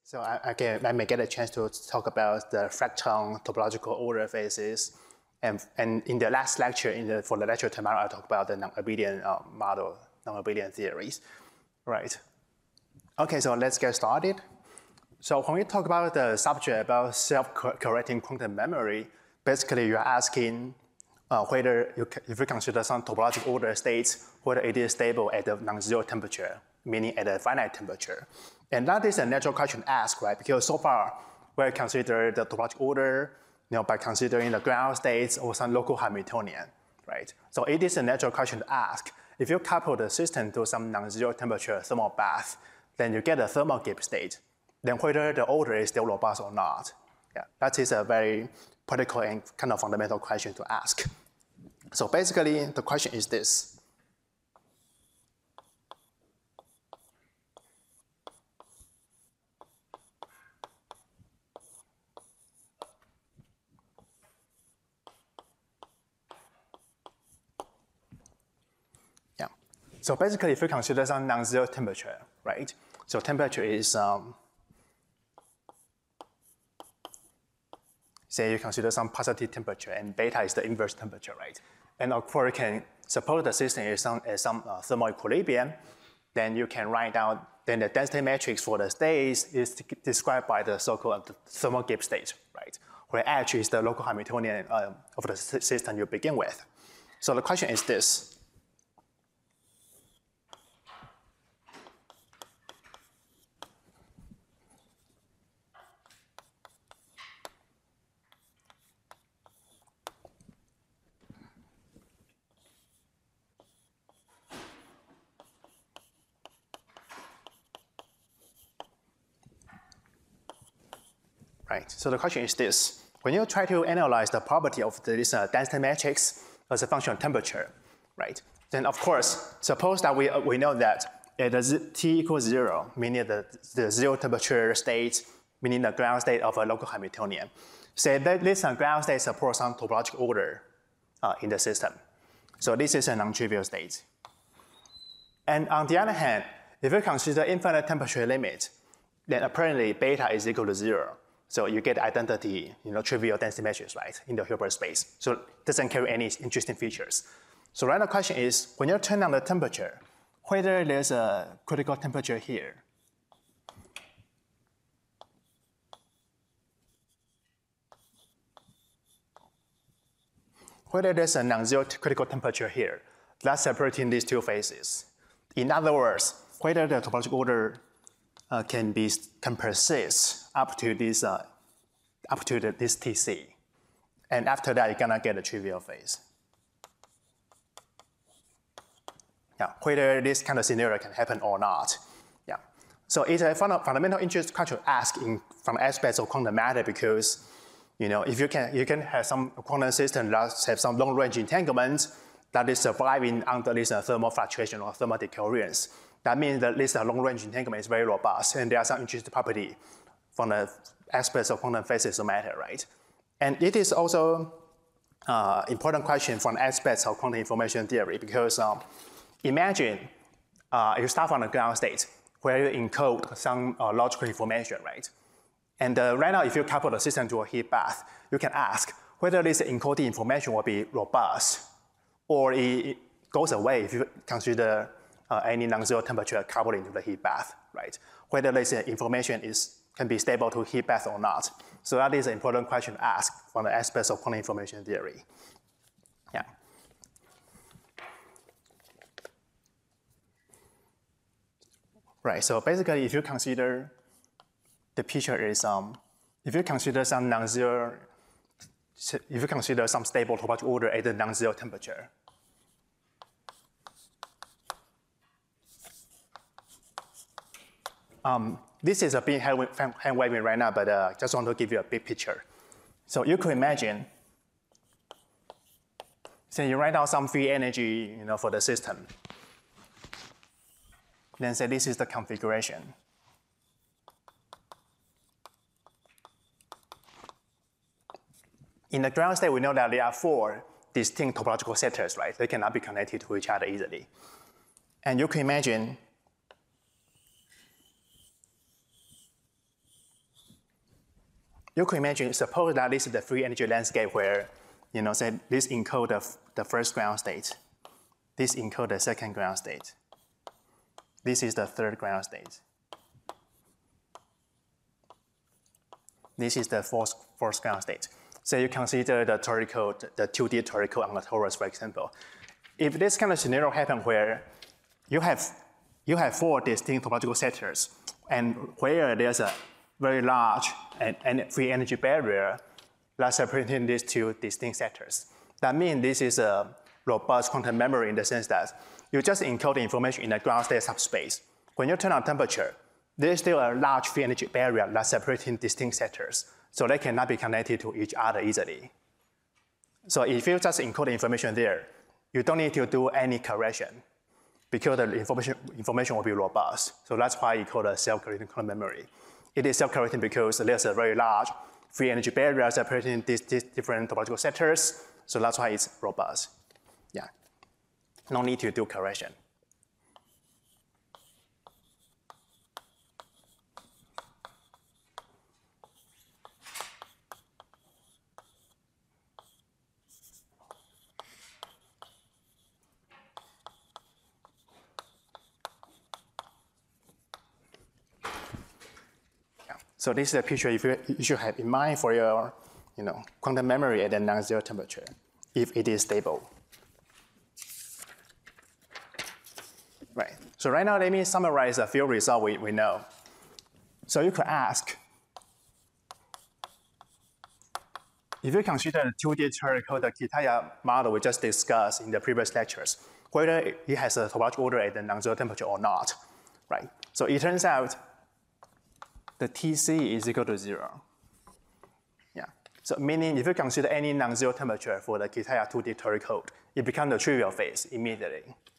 So I may get a chance to talk about the fractal topological order phases. And in the last lecture, for the lecture tomorrow, I'll talk about the non-abelian model, non-abelian theories, right? Okay, so let's get started. So when we talk about the subject about self-correcting quantum memory, basically you're asking whether if you consider some topological order states, whether it is stable at the non-zero temperature, meaning at a finite temperature. And that is a natural question to ask, right? Because so far, we consider the topological order by considering the ground states or some local Hamiltonian, right? So it is a natural question to ask. If you couple the system to some non-zero temperature thermal bath, then you get a thermal Gibbs state. Then whether the order is still robust or not. Yeah, that is a very practical and kind of fundamental question to ask. So basically, the question is this. Yeah. So basically, if you consider some non-zero temperature, right? So temperature is say you consider some positive temperature, and beta is the inverse temperature, right? And of course, you can suppose the system is at some thermal equilibrium, then you can write down, then the density matrix for the states is described by the so-called thermal Gibbs state, right? Where H is the local Hamiltonian of the system you begin with. So the question is this. Right, so the question is this. When you try to analyze the property of this density matrix as a function of temperature, right? Then of course, suppose that we know that at t equals 0, meaning the zero temperature state, meaning the ground state of a local Hamiltonian. Say that this ground state supports some topological order in the system. So this is a non-trivial state. And on the other hand, if you consider infinite temperature limit, then apparently beta is equal to 0. So you get identity, trivial density matrix, right, in the Hilbert space. So it doesn't carry any interesting features. So right now the question is, when you turn on the temperature, whether there's a critical temperature here. Whether there's a non-zero critical temperature here, that's separating these two phases. In other words, whether the topological order can persist up to this TC. And after that, you're gonna get a trivial phase. Yeah, whether this kind of scenario can happen or not. Yeah. So it's a fundamental interest question to ask from aspects of quantum matter because if you can have some quantum system that have some long-range entanglement that is surviving under this thermal fluctuation or thermal decoherence. That means that this long-range entanglement is very robust, and there are some interesting property from the aspects of quantum phases of matter, right? And it is also important question from aspects of quantum information theory because imagine you start from the ground state where you encode some logical information, right? And right now, if you couple the system to a heat bath, you can ask whether this encoded information will be robust or it goes away if you consider any non-zero temperature coupling to the heat bath, right? Whether this information can be stable to heat bath or not. So that is an important question to ask from the aspects of quantum information theory. Yeah. Right, so basically if you consider the picture is, if you consider some non-zero, if you consider some stable topological order at the non-zero temperature, this is a big hand waving right now, but I just want to give you a big picture. So you could imagine, say you write down some free energy for the system. Then say this is the configuration. In the ground state, we know that there are 4 distinct topological sectors, right? They cannot be connected to each other easily. And you can imagine you could imagine, suppose that this is the free energy landscape where, say this encodes the first ground state. This encodes the second ground state. This is the third ground state. This is the fourth ground state. So you consider the 2D toric code on the torus, for example. If this kind of scenario happens where you have 4 distinct topological sectors, and where there's a very large and free energy barrier that's separating these 2 distinct sectors, that means this is a robust quantum memory in the sense that you just encode the information in a ground state subspace. When you turn on temperature, there's still a large free energy barrier that's separating distinct sectors, so they cannot be connected to each other easily. So if you just encode the information there, you don't need to do any correction because the information will be robust. So that's why you call it self-correcting quantum memory. It is self-correcting because there's a very large free energy barrier separating these different topological sectors, so that's why it's robust. Yeah, no need to do correction. So this is a picture you should have in mind for your quantum memory at a non-zero temperature, if it is stable. Right. So right now, let me summarize a few results we know. So you could ask, if you consider the 2D toric code, the Kitaya model we just discussed in the previous lectures, whether it has a topological order at the non-zero temperature or not, right? So it turns out the TC is equal to 0. Yeah. So meaning if you consider any non-zero temperature for the Kitaya 2D toric code, it becomes the trivial phase immediately.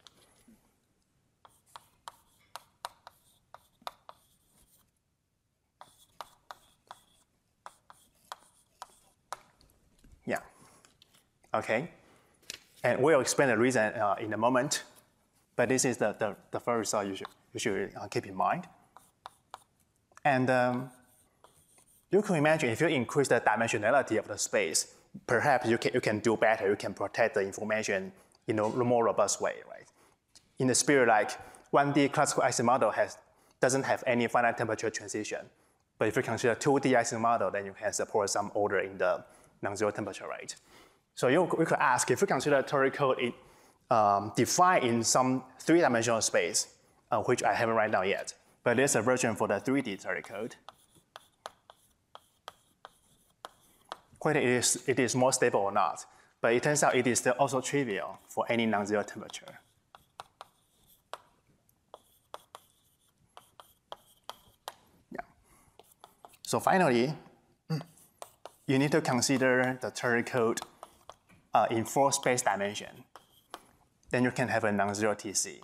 Yeah. Okay. And we'll explain the reason in a moment. But this is the first result you should keep in mind. And you can imagine if you increase the dimensionality of the space, perhaps you can do better. You can protect the information in a more robust way, right? In the spirit, like 1D classical Ising model doesn't have any finite temperature transition. But if you consider 2D Ising model, then you can support some order in the non-zero temperature, right? So we could ask, if you consider toric code defined in some 3-dimensional space, which I haven't written down yet, but there's a version for the 3D toric code, whether it is more stable or not. But it turns out it is still also trivial for any non-zero temperature. Yeah. So finally, you need to consider the toric code in 4 space dimension. Then you can have a non-zero TC.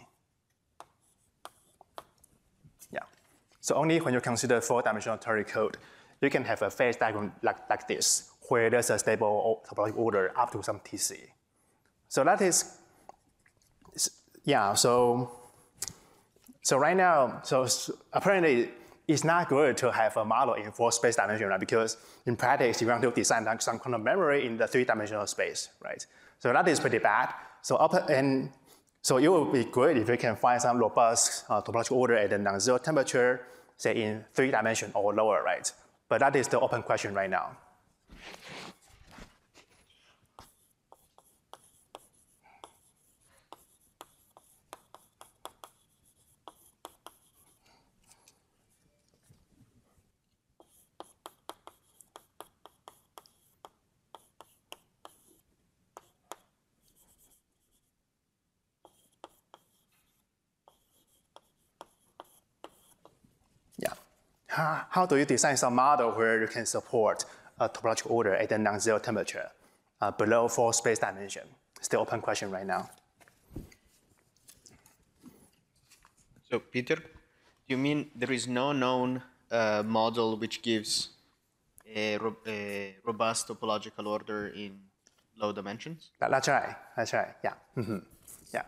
Yeah. So only when you consider 4-dimensional toric code, you can have a phase diagram like this, where there's a stable topological order up to some TC. So that is, yeah, so right now, so apparently it's not good to have a model in 4 space dimension, right? Because in practice, you want to design some quantum memory in the 3-dimensional space, right? So that is pretty bad. So it would be great if you can find some robust topological order at a non-zero temperature, say in 3 dimensions or lower, right? But that is the open question right now. How do you design some model where you can support a topological order at a non-zero temperature below 4 space dimension? Still open question right now. So Peter, do you mean there is no known model which gives a robust topological order in low dimensions? That's right. That's right. Yeah. Mm-hmm. Yeah.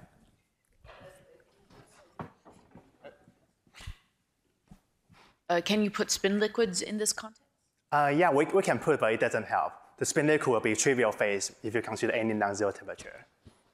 Can you put spin liquids in this context? Yeah, we can put, but it doesn't help. The spin liquid will be trivial phase if you consider any non-zero temperature.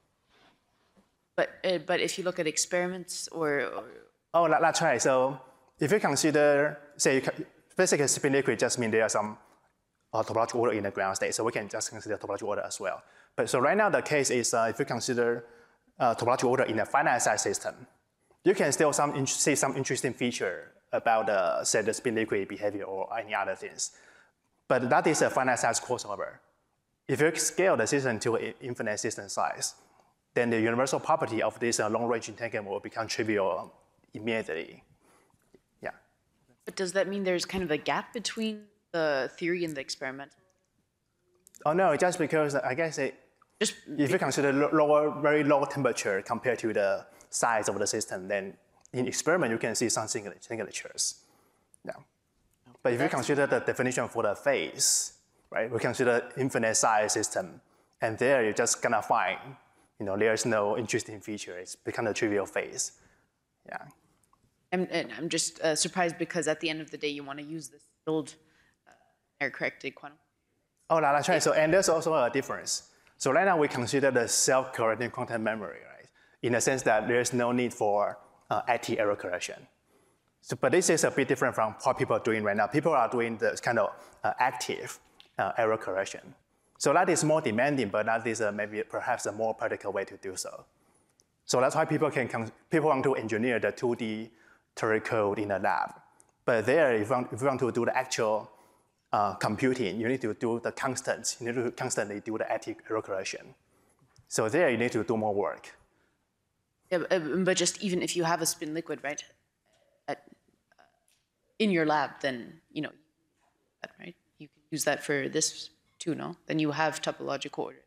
But if you look at experiments or Oh, that's right. So if you consider, say, basically spin liquid just means there are some topological order in the ground state. So we can just consider topological order as well. But so right now the case is if you consider topological order in a finite size system, you can still see some interesting feature about say the spin liquid behavior or any other things. But that is a finite size crossover. If you scale the system to an infinite system size, then the universal property of this long-range entanglement will become trivial immediately. Yeah. but does that mean there's kind of a gap between the theory and the experimental? Oh no, just because I guess Just if you consider very low temperature compared to the size of the system, then in experiment you can see some signatures. Yeah. But if you consider the definition for the phase, right? We consider infinite size system, and there you're just gonna find, there's no interesting feature. It's become a trivial phase. Yeah. and I'm just surprised because at the end of the day you want to use this build error-corrected quantum. Oh, that's right. So, and there's also a difference. So right now we consider the self-correcting quantum memory, right? In the sense that there's no need for active error correction. So, but this is a bit different from what people are doing right now. People are doing the kind of active error correction. So that is more demanding, but that is maybe perhaps a more practical way to do so. So that's why people want to engineer the 2D theory code in a lab. But there, if you want to do the actual computing, you need to do the constants. You need to constantly do the active error correction. So there, you need to do more work. Yeah, but just even if you have a spin liquid, right, in your lab, then right, you can use that for this too, no? Then you have topological order.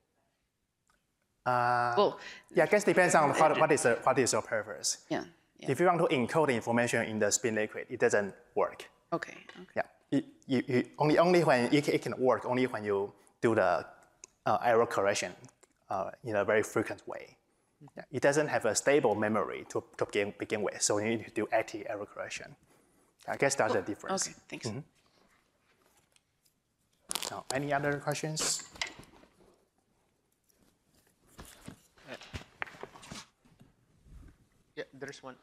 Well, yeah, I guess depends on what is your purpose. yeah. If you want to encode the information in the spin liquid, it doesn't work. Okay. Yeah, only when it can work only when you do the error correction in a very frequent way. Yeah, it doesn't have a stable memory to begin with, so you need to do active error correction. I guess that's the difference. Okay, thanks. Mm-hmm. So, any other questions? Yeah, there's one.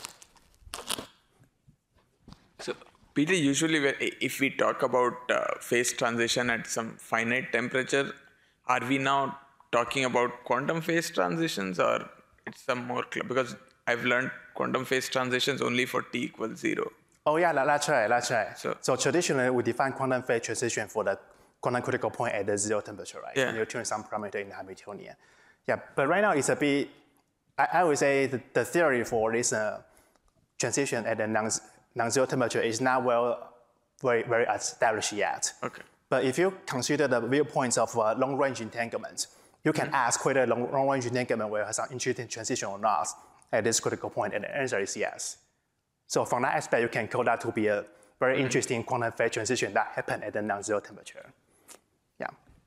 So, Peter, usually if we talk about phase transition at some finite temperature, are we now talking about quantum phase transitions, or it's some more, because I've learned quantum phase transitions only for t equals 0. Oh yeah, that's right. So traditionally, we define quantum phase transition for the quantum critical point at the 0 temperature, right? Yeah. And you turn some parameter in the Hamiltonian. Yeah, but right now it's a bit, I would say the theory for this transition at the non-zero temperature is not very established yet. Okay. But if you consider the viewpoints of long-range entanglement, you can ask whether long-range entanglement will have some interesting transition or not at this critical point, and the answer is yes. So from that aspect, you can call that to be a very interesting quantum phase transition that happened at the non-zero temperature. Yeah.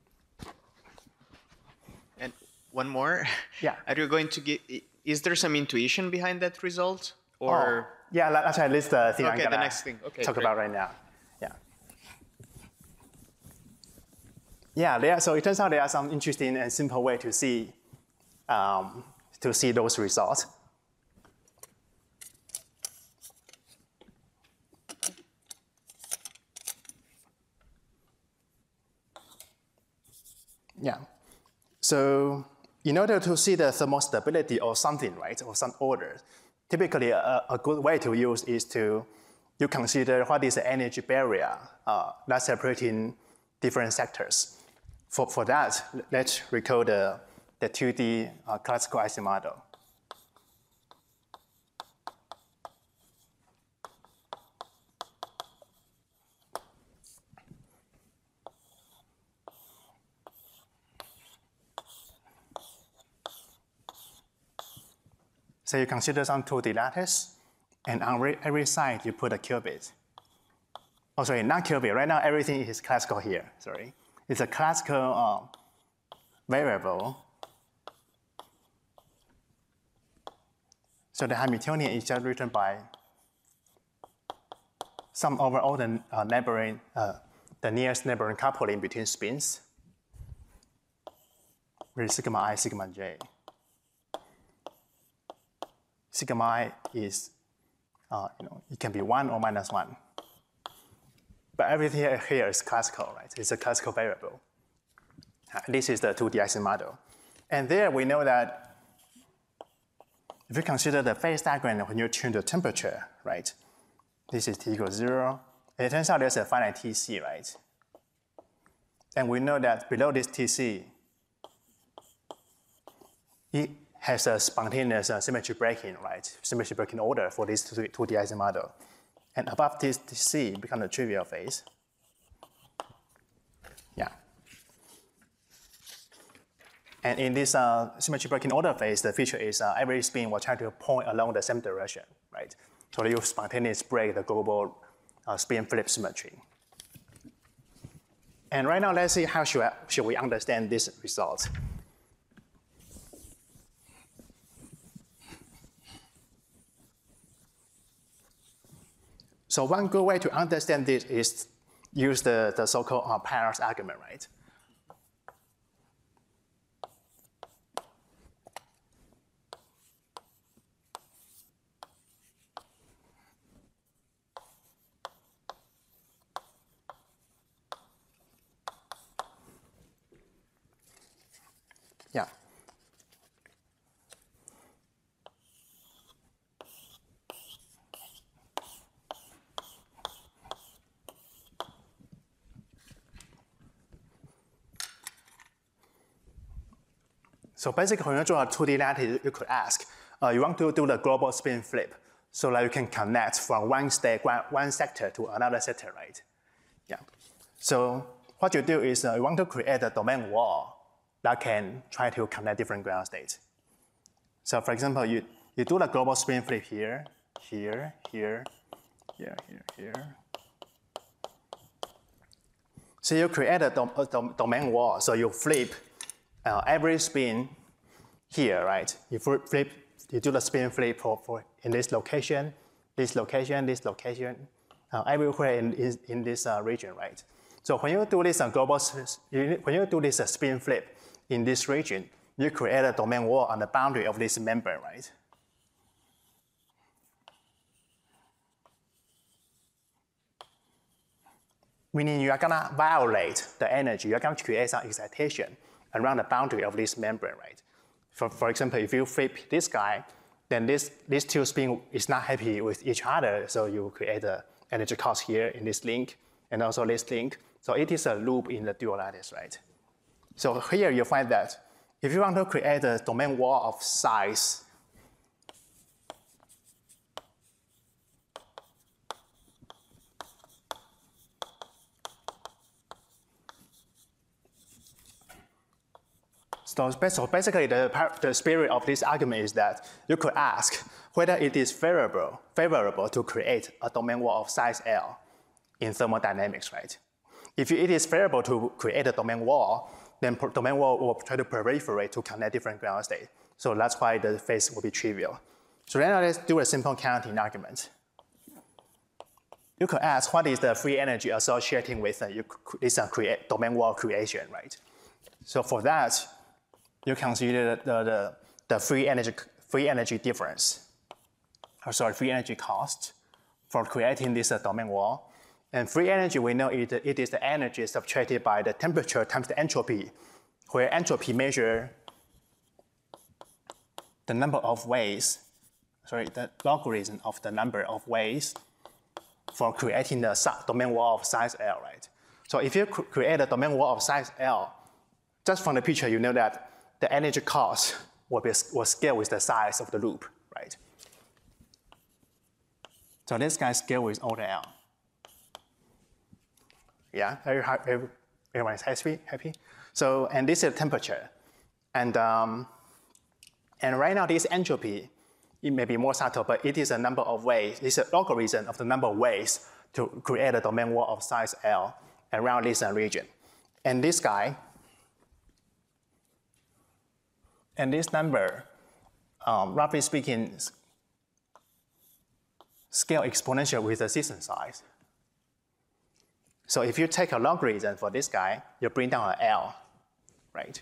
And one more. Yeah. Are you going to give? Is there some intuition behind that result, or? Yeah, that's at least the thing I'm Okay, the gonna next thing. Okay, talk great. about right now. Yeah, so it turns out there are some interesting and simple way to see those results. Yeah. So in order to see the thermal stability of something, right, or some order, typically a good way to use is you consider what is the energy barrier that's separating different sectors. For that, let's recall the 2D classical IC model. So you consider some 2D lattice, and on every side you put a qubit. Oh, sorry, not qubit. Right now everything is classical here, sorry. It's a classical variable. So the Hamiltonian is just written by sum over all the neighboring the nearest neighboring coupling between spins, with sigma I, sigma j. Sigma I is, it can be 1 or -1. But everything here is classical, right? It's a classical variable. This is the 2D Ising model. And there we know that if you consider the phase diagram when you tune the temperature, right? This is t equals 0. And it turns out there's a finite Tc, right? And we know that below this Tc, it has a spontaneous symmetry breaking, right? Symmetry breaking order for this 2D Ising model. And above this Tc becomes a trivial phase. Yeah. And in this symmetry breaking order phase, the feature is every spin will try to point along the same direction, right? So you spontaneously break the global spin flip symmetry. And right now, let's see how should we understand this result. So one good way to understand this is use the so-called Peierls argument, right? Yeah. So basically, when you draw a 2D lattice, you could ask, you want to do the global spin flip so that you can connect from one sector to another sector, right? Yeah. So what you do is you want to create a domain wall that can try to connect different ground states. So for example, you do the global spin flip here, here, here, here, here, here. So you create a domain wall. So you flip every spin here, right? You do the spin flip for in this location, this location, this location, everywhere in this region, right? So when you do this when you do this spin flip in this region, you create a domain wall on the boundary of this member, right? Meaning you are gonna violate the energy. You are gonna create some excitation around the boundary of this membrane, right? For example, if you flip this guy, then these two spins is not happy with each other, so you create an energy cost here in this link, and also this link. So it is a loop in the dual lattice, right? So here you find that if you want to create a domain wall of size, so basically, the spirit of this argument is that you could ask whether it is favorable to create a domain wall of size L in thermodynamics, right? If it is favorable to create a domain wall, then domain wall will try to proliferate to connect different ground states. So that's why the phase will be trivial. So now let's do a simple counting argument. You could ask what is the free energy associated with this domain wall creation, right? So for that, you consider the free energy difference, free energy cost for creating this domain wall. And free energy, we know it is the energy subtracted by the temperature times the entropy, where entropy measures the number of ways, the logarithm of the number of ways for creating the domain wall of size L, right? So if you create a domain wall of size L, just from the picture, you know that the energy cost will scale with the size of the loop, right? So this guy scale with order L. Yeah, everyone is happy? So, and this is temperature. And right now this entropy, it may be more subtle, but it is a number of ways, it's a logarithm of the number of ways to create a domain wall of size L around this region. And this guy, and this number, roughly speaking, scale exponential with the system size. So if you take a logarithm for this guy, you bring down an L, right?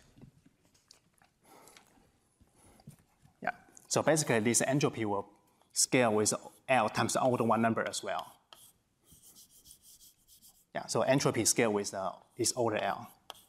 Yeah. So basically, this entropy will scale with L times the order 1 number as well. Yeah. So entropy scale with is order L.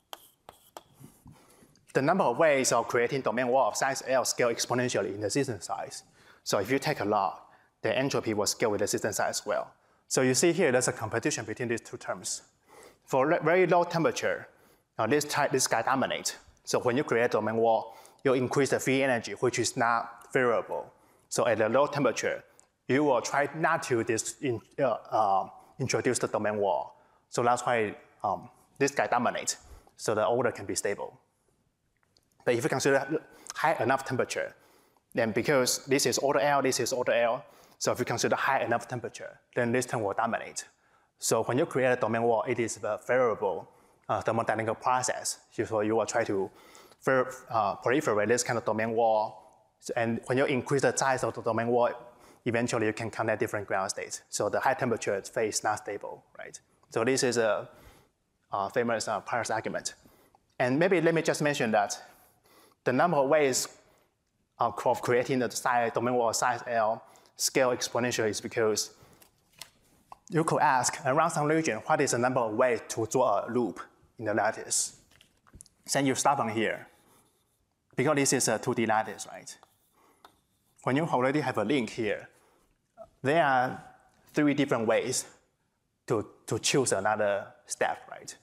The number of ways of creating domain wall of size L scale exponentially in the system size. So if you take a log, the entropy will scale with the system size as well. So you see here, there's a competition between these two terms. For very low temperature, this guy dominates. So when you create a domain wall, you increase the free energy, which is not variable. So at a low temperature, you will try not to introduce the domain wall. So that's why this guy dominates. So the order can be stable. But if you consider high enough temperature, then because this is order L, this is order L, so if you consider high enough temperature, then this term will dominate. So when you create a domain wall, it is a variable thermodynamic process. So you will try to proliferate this kind of domain wall. And when you increase the size of the domain wall, eventually you can connect different ground states. So the high temperature phase is not stable, right? So this is a famous Paris argument. And maybe let me just mention that the number of ways of creating the domain wall size L scale exponentially is because you could ask around some region, what is the number of ways to draw a loop in the lattice? Then you start from here. Because this is a 2D lattice, right? When you already have a link here, there are 3 different ways to choose another step, right?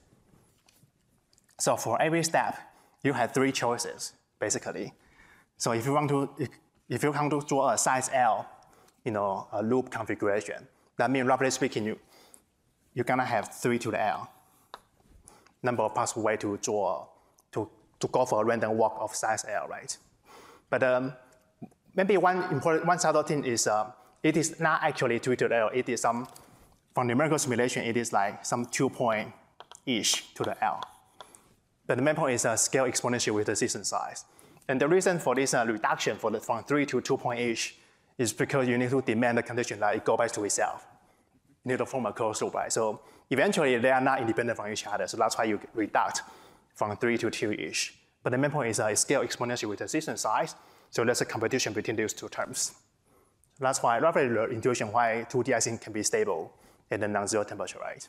So for every step, you have 3 choices, basically. So if you want to draw a size L, a loop configuration, that means roughly speaking, you're gonna have 3 to the L. Number of possible ways to draw, to go for a random walk of size L, right? But maybe one subtle thing is it is not actually 3 to the L. It is from numerical simulation, it is like some 2-point-ish to the L. But the main point is scale exponential with the system size. And the reason for this reduction from 3 to 2-point-ish is because you need to demand the condition that it go back to itself. You need to form a closed loop, right? So eventually they are not independent from each other. So that's why you reduct from 3 to 2-ish. But the main point is scale exponential with the system size. So there's a competition between those two terms. That's why roughly the intuition why 2D icing can be stable at the non-zero temperature, right?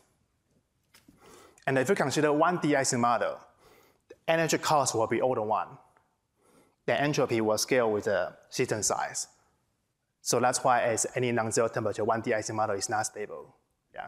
And if you consider 1D icing model, the energy cost will be order 1. The entropy will scale with the system size. So that's why as any non-zero temperature, 1D icing model is not stable. Yeah.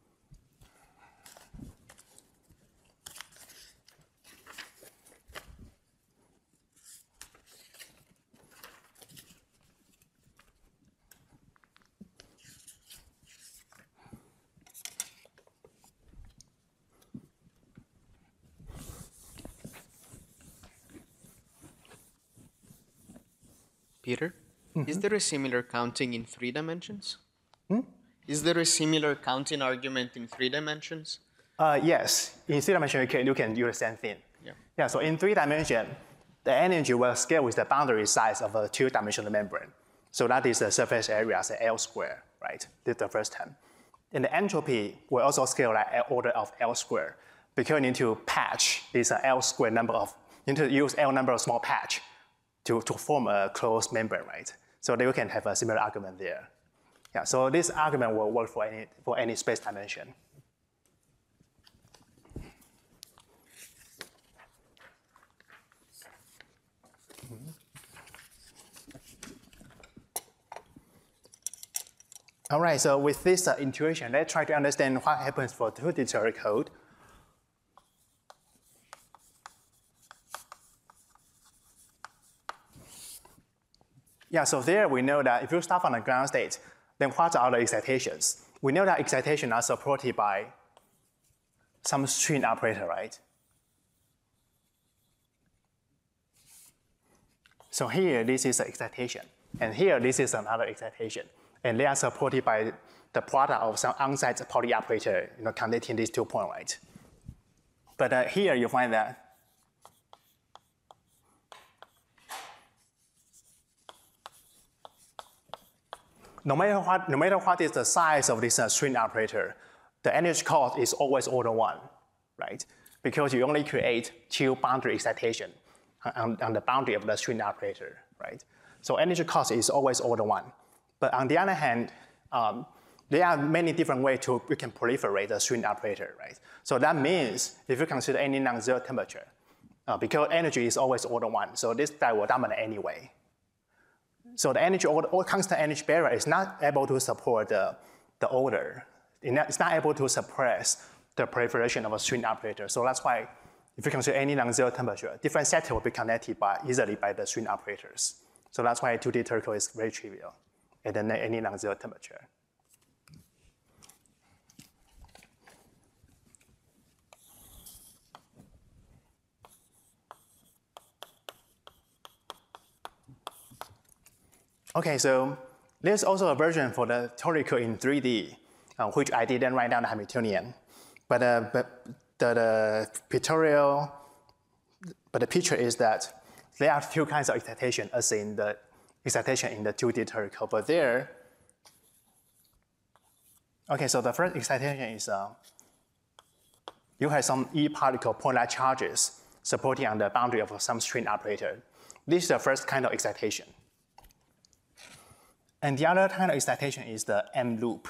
Peter, is there a similar counting in 3 dimensions? Is there a similar counting argument in 3 dimensions? Yes. In 3 dimensions, you can do the same thing. Yeah. So in 3 dimensions, the energy will scale with the boundary size of a 2-dimensional membrane. So that is the surface area as L squared, right? This is the first term. And the entropy will also scale like order of L squared because you need to patch this L squared number of, you need to use L number of small patch to form a closed membrane, right? So you can have a similar argument there. Yeah, so this argument will work for any space dimension. All right, so with this intuition, let's try to understand what happens for 2D code. Yeah, so there we know that if you start from the ground state, then what are the excitations? We know that excitations are supported by some string operator, right? So here, this is an excitation. And here, this is another excitation. And they are supported by the product of some on-site Pauli operator, connecting these 2 points, right? But here you find that no matter what is the size of this string operator, the energy cost is always order 1, right? Because you only create 2 boundary excitation on the boundary of the string operator, right? So energy cost is always order 1. But on the other hand, there are many different ways we can proliferate the string operator, right? So that means if you consider any non-zero temperature, because energy is always order 1, so this die will dominate anyway. So the energy or constant energy barrier is not able to support the order. It's not able to suppress the proliferation of a string operator. So that's why if you consider any non-zero temperature, different sector will be connected easily by the string operators. So that's why 2D Turco is very trivial at any non-zero temperature. Okay, so there's also a version for the torical in 3D, which I didn't write down the Hamiltonian. But the picture is that there are 2 kinds of excitation as in the excitation in the 2D torical. But there, okay, so the first excitation is you have some E particle point-like charges supporting on the boundary of some string operator. This is the first kind of excitation. And the other kind of excitation is the M loop.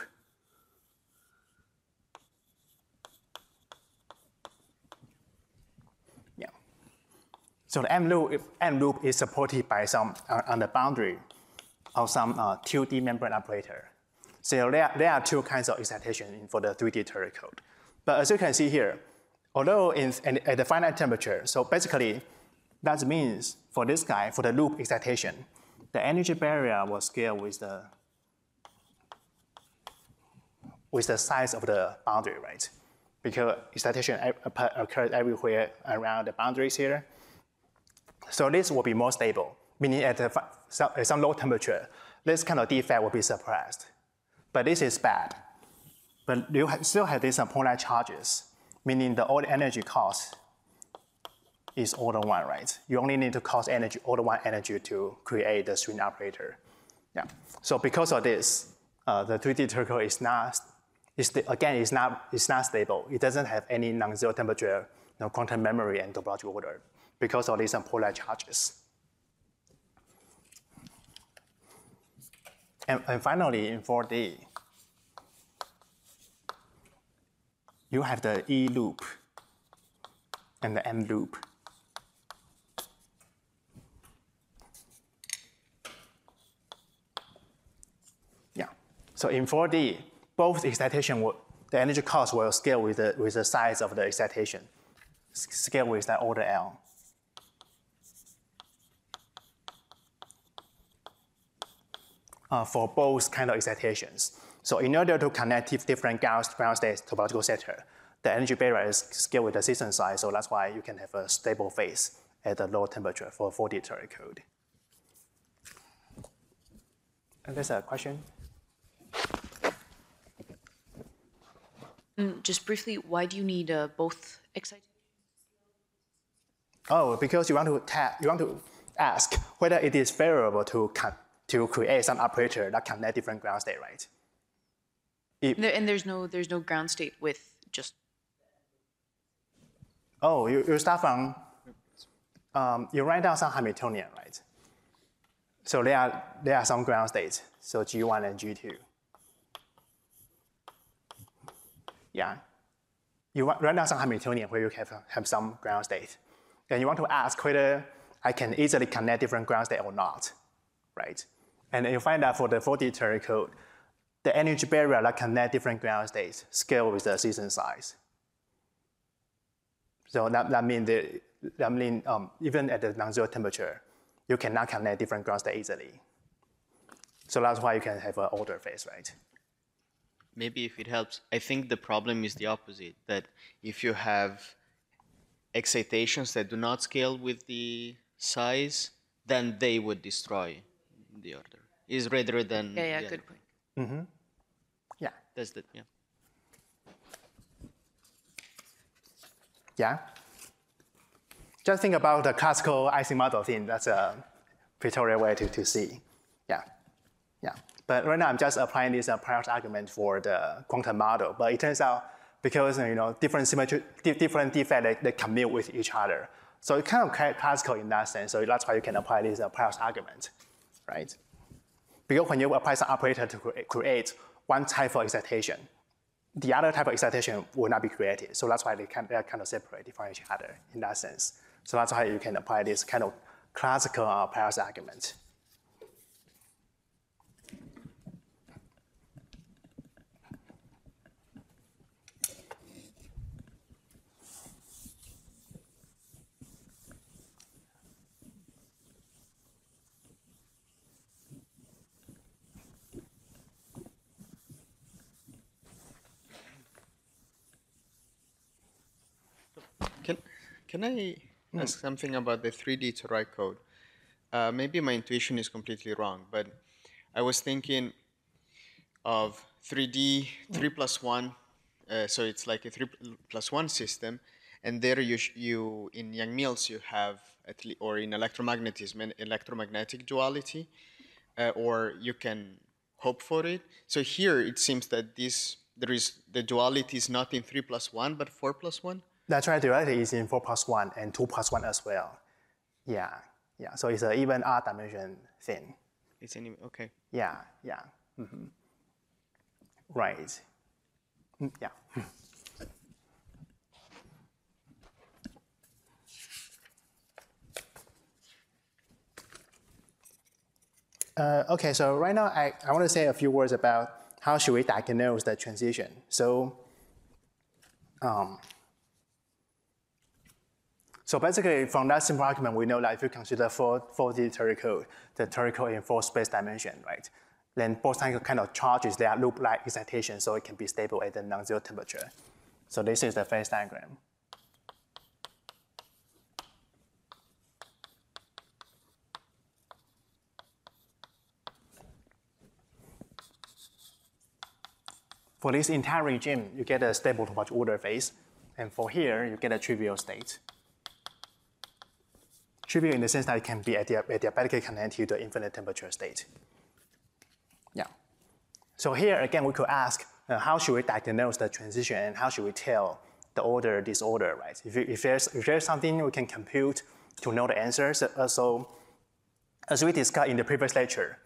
Yeah. So the M loop is supported by some on the boundary of some 2D membrane operator. So there are 2 kinds of excitation for the 3D Turner code. But as you can see here, although at the finite temperature, so basically that means for this guy, for the loop excitation, the energy barrier will scale with the size of the boundary, right? Because excitation occurs everywhere around the boundaries here. So this will be more stable, meaning at some low temperature, this kind of defect will be suppressed. But this is bad. But you still have these point-like charges, meaning all the energy cost is order 1, right? You only need to cost energy, order 1 energy to create the string operator. Yeah. So because of this, the 3D Turco is not stable. It doesn't have any non-zero temperature, quantum memory and topological order because of these point-like charges. And finally, in 4D, you have the E loop and the M loop. Yeah. So in 4D, both excitation the energy cost will scale with the size of the excitation, scale with that order L. For both kind of excitations. So in order to connect different ground states topological sector, the energy barrier is scaled with the system size, so that's why you can have a stable phase at a low temperature for 4D Turner code. And there's a question? Just briefly, why do you need both excitation? Oh, because you want to ask whether it is favorable to create some operator that connect different ground state, right? And there's no ground state with just. Oh, you start from you write down some Hamiltonian, right? So there are some ground states, so G1 and G2. Yeah, you write down some Hamiltonian where you have some ground state, and you want to ask whether I can easily connect different ground state or not, right? And you find out for the 4D Turner code, the energy barrier that connect different ground states scale with the system size. So that means even at the non-zero temperature, you cannot connect different ground states easily. So that's why you can have an order phase, right? Maybe if it helps, I think the problem is the opposite, that if you have excitations that do not scale with the size, then they would destroy the order. Is rather than Yeah, good point. Mm-hmm. Yeah. That's the yeah. Yeah. Just think about the classical Ising model thing. That's a pictorial way to see. Yeah. Yeah. But right now I'm just applying this prior argument for the quantum model. But it turns out because different symmetry, different defect, they commute with each other. So it's kind of classical in that sense. So that's why you can apply this prior argument, right? Because when you apply some operator to create one type of excitation, the other type of excitation will not be created. So that's why they are kind of separate from each other in that sense. So that's why you can apply this kind of classical prior argument. Can I ask something about the 3D Tori code? Maybe my intuition is completely wrong, but I was thinking of 3D 3+1, so it's like a 3+1 system, and there you in Yang-Mills you have or in electromagnetism electromagnetic duality, or you can hope for it. So here it seems that the duality is not in 3+1 but 4+1. That's right, duality is in 4+1 and 2+1 as well. Yeah. So it's an even odd dimension thing. It's an even, okay. Yeah. Mm-hmm. Right. Yeah. Okay, so right now I want to say a few words about how should we diagnose the transition. So, so basically, from that simple argument, we know that if you consider 4D Tori code, the Tori code in 4 space dimension, right? Then both kind of charges, they are loop-like excitation, so it can be stable at the non-zero temperature. So this is the phase diagram. For this entire regime, you get a stable topological order phase. And for here, you get a trivial state. Trivial in the sense that it can be adiabatically connected to the infinite temperature state. Yeah. So here, again, we could ask, how should we diagnose the transition and how should we tell the order disorder, right? If there's something we can compute to know the answer. So as we discussed in the previous lecture,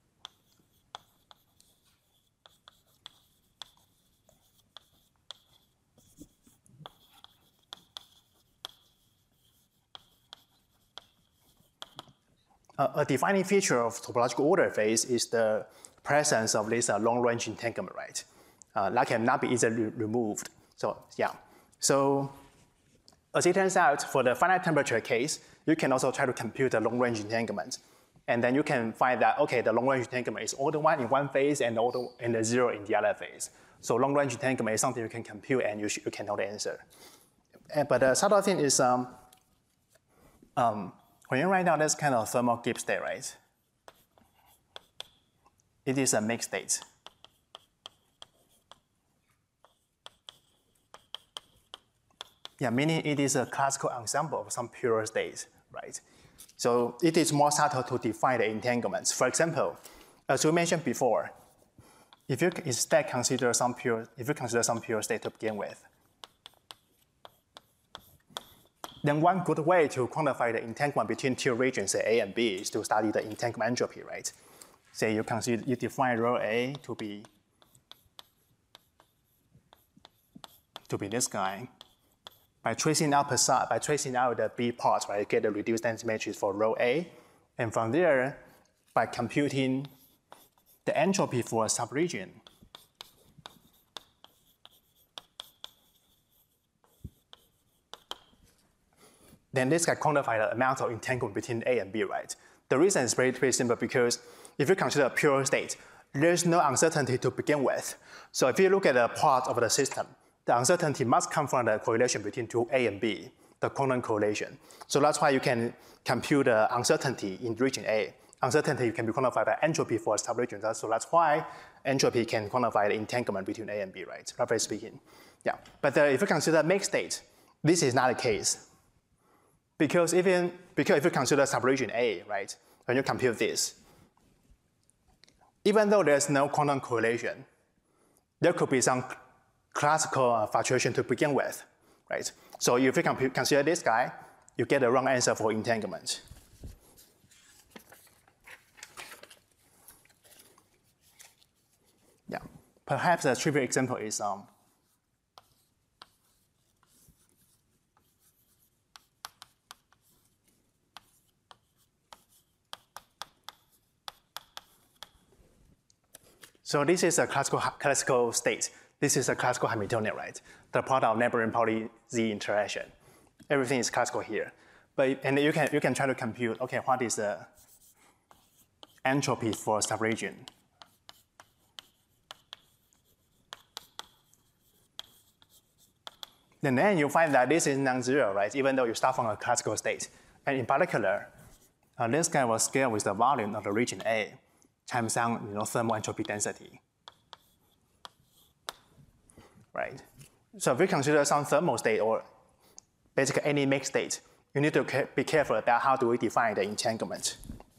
a defining feature of topological order phase is the presence of this long-range entanglement, right? That cannot be easily removed. So yeah. So as it turns out, for the finite temperature case, you can also try to compute the long-range entanglement. And then you can find that, okay, the long-range entanglement is order 1 in one phase and the 0 in the other phase. So long-range entanglement is something you can compute and you can know the answer. But the subtle thing is, when you write down this kind of thermal Gibbs state, right? It is a mixed state. Yeah, meaning it is a classical ensemble of some pure states, right? So it is more subtle to define the entanglements. For example, as we mentioned before, if you instead consider some pure state to begin with, then one good way to quantify the entanglement between two regions, say A and B, is to study the entanglement entropy, right? Say you define rho A to be this guy. By tracing out the B parts, right, you get the reduced density matrix for rho A. And from there, by computing the entropy for a subregion, then this can quantify the amount of entanglement between A and B, right? The reason is pretty simple because if you consider a pure state, there's no uncertainty to begin with. So if you look at a part of the system, the uncertainty must come from the correlation between two A and B, the quantum correlation. So that's why you can compute the uncertainty in region A. Uncertainty can be quantified by entropy for a subregion. So that's why entropy can quantify the entanglement between A and B, right? Roughly speaking. Yeah. But if you consider mixed state, this is not the case. Because if you consider subregion A, right, when you compute this, even though there's no quantum correlation, there could be some classical fluctuation to begin with, right? So if you consider this guy, you get the wrong answer for entanglement. Yeah, perhaps a trivial example is so this is a classical state. This is a classical Hamiltonian, right? The product of neighboring Pauli Z interaction. Everything is classical here. And you can try to compute, okay, what is the entropy for subregion? And then you find that this is non-zero, right? Even though you start from a classical state. And in particular, this guy will scale with the volume of the region A times some thermal entropy density. Right? So if we consider some thermal state or basically any mixed state, you need to be careful about how do we define the entanglement.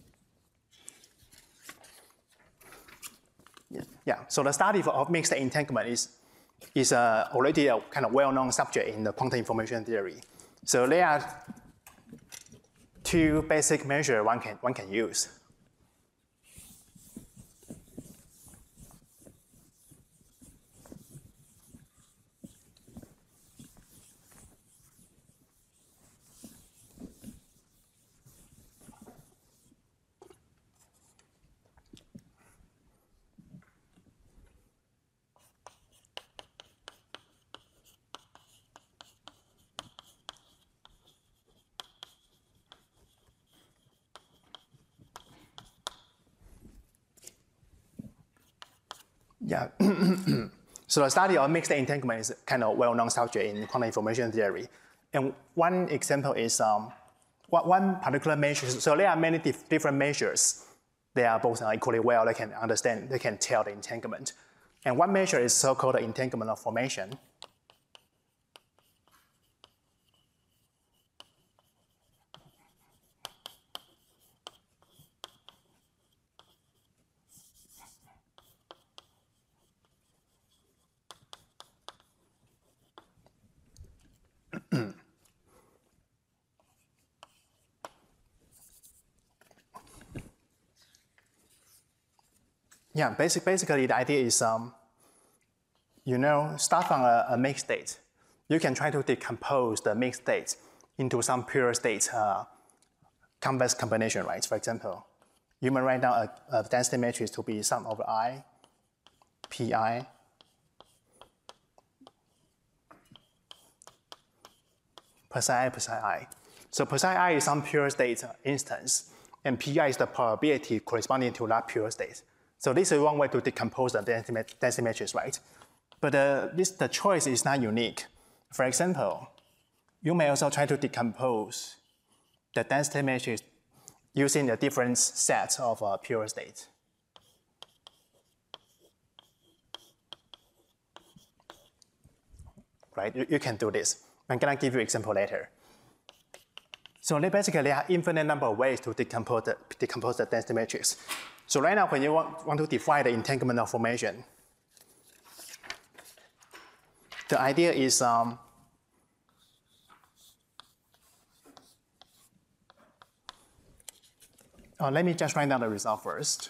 Yeah. So the study of mixed state entanglement is already a kind of well-known subject in the quantum information theory. So there are two basic measures one can use. Yeah. So the study of mixed entanglement is kind of well-known subject in quantum information theory. And one example is one particular measure. So there are many different measures. They are both equally well. They can tell the entanglement. And one measure is so-called the entanglement of formation. Yeah, basically the idea is, start from a mixed state. You can try to decompose the mixed state into some pure state convex combination, right? For example, you may write down a density matrix to be sum over I, Pi, psi I. So psi I is some pure state instance, and Pi is the probability corresponding to that pure state. So this is one way to decompose the density matrix, right? But the choice is not unique. For example, you may also try to decompose the density matrix using a different set of pure states. Right? You can do this. I'm going to give you an example later. So basically, there are infinite number of ways to decompose the density matrix. So right now, when you want to define the entanglement of formation, the idea is let me just write down the result first.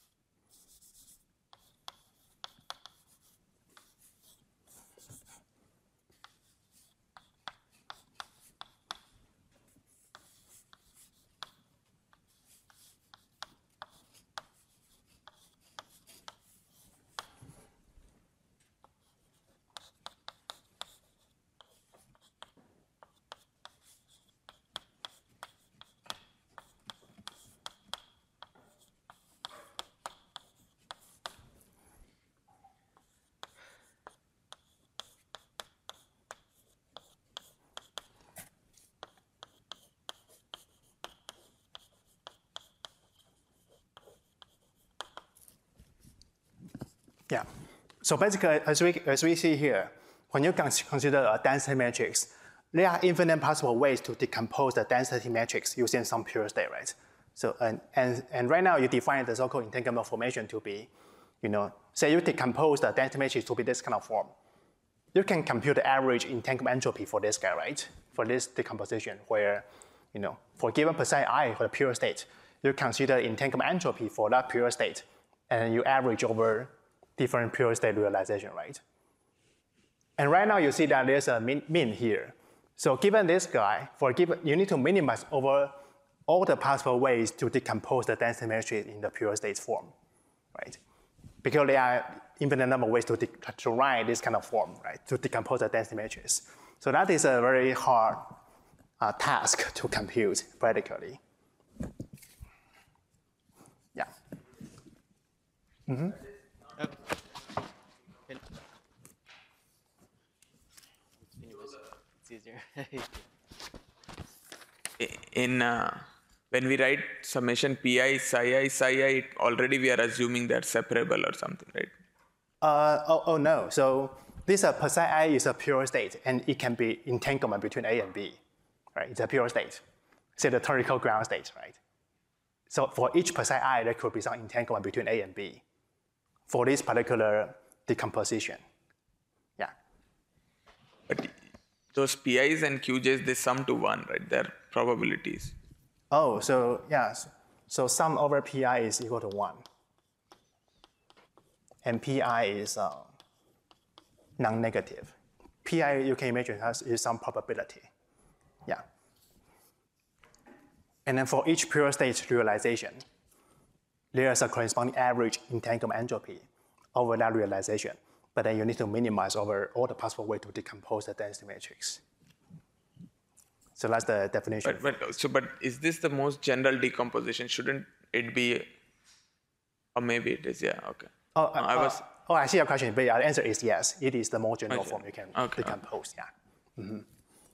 Yeah. So basically, as we see here, when you consider a density matrix, there are infinite possible ways to decompose the density matrix using some pure state, right? So, and right now you define the so-called entanglement formation to be, say you decompose the density matrix to be this kind of form. You can compute the average entanglement entropy for this guy, right? For this decomposition where, for given psi I for the pure state, you consider entanglement entropy for that pure state, and you average over different pure state realization, right? And right now you see that there's a mean here. So given this guy, you need to minimize over all the possible ways to decompose the density matrix in the pure state form, right? Because there are infinite number of ways to write this kind of form, right? To decompose the density matrix. So that is a very hard task to compute practically. Yeah. Mm-hmm. It's easier. When we write summation pi psi I, already we are assuming they're separable or something, right? Oh no. So this psi I is a pure state, and it can be entanglement between A and B, right? It's a pure state. Say the theoretical ground state, right? So for each psi I, there could be some entanglement between A and B for this particular decomposition. Yeah. But those PIs and QJs, they sum to 1, right? They're probabilities. Oh, so yeah. So sum over Pi is equal to 1. And Pi is non-negative. Pi, you can imagine, is some probability. Yeah. And then for each pure state realization, there is a corresponding average entanglement entropy over that realization. But then you need to minimize over all the possible ways to decompose the density matrix. So that's the definition. But is this the most general decomposition? Shouldn't it be, or maybe it is, yeah, okay. I see your question, but the answer is yes. It is the most general form you can decompose, yeah. Mm-hmm.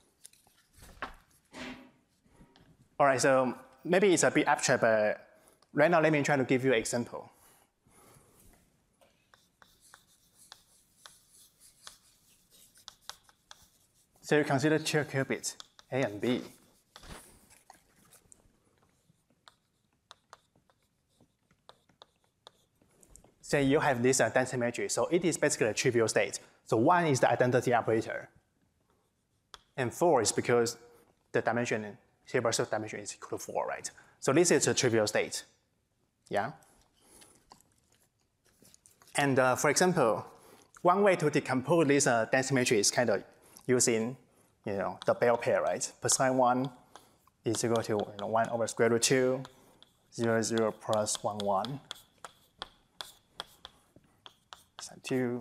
All right, so maybe it's a bit abstract, but right now let me try to give you an example. So you consider two qubits, A and B. Say you have this density matrix, so it is basically a trivial state. So 1 is the identity operator. And 4 is because the dimension, Hilbert dimension is equal to 4, right? So this is a trivial state, yeah? And for example, one way to decompose this density matrix is kind of using, the Bell pair, right? Psi 1 is equal to 1 over square root 2, 0, 0 plus 1, 1. Psi 2.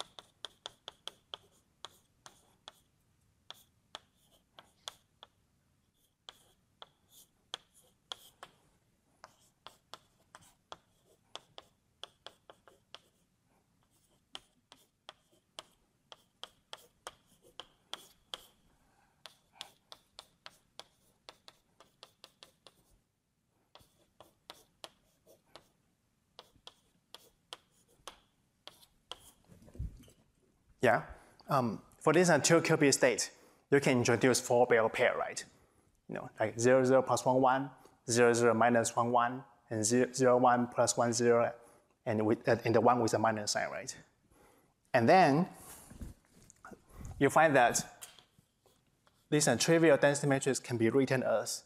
Yeah. For this two qubit state, you can introduce 4 Bell pair, right? Like 0, 0 plus 1, 1, 0, 0 minus 1, 1, and 0, 0, 1 plus 1, 0, and the 1 with a minus sign, right? And then you find that this trivial density matrix can be written as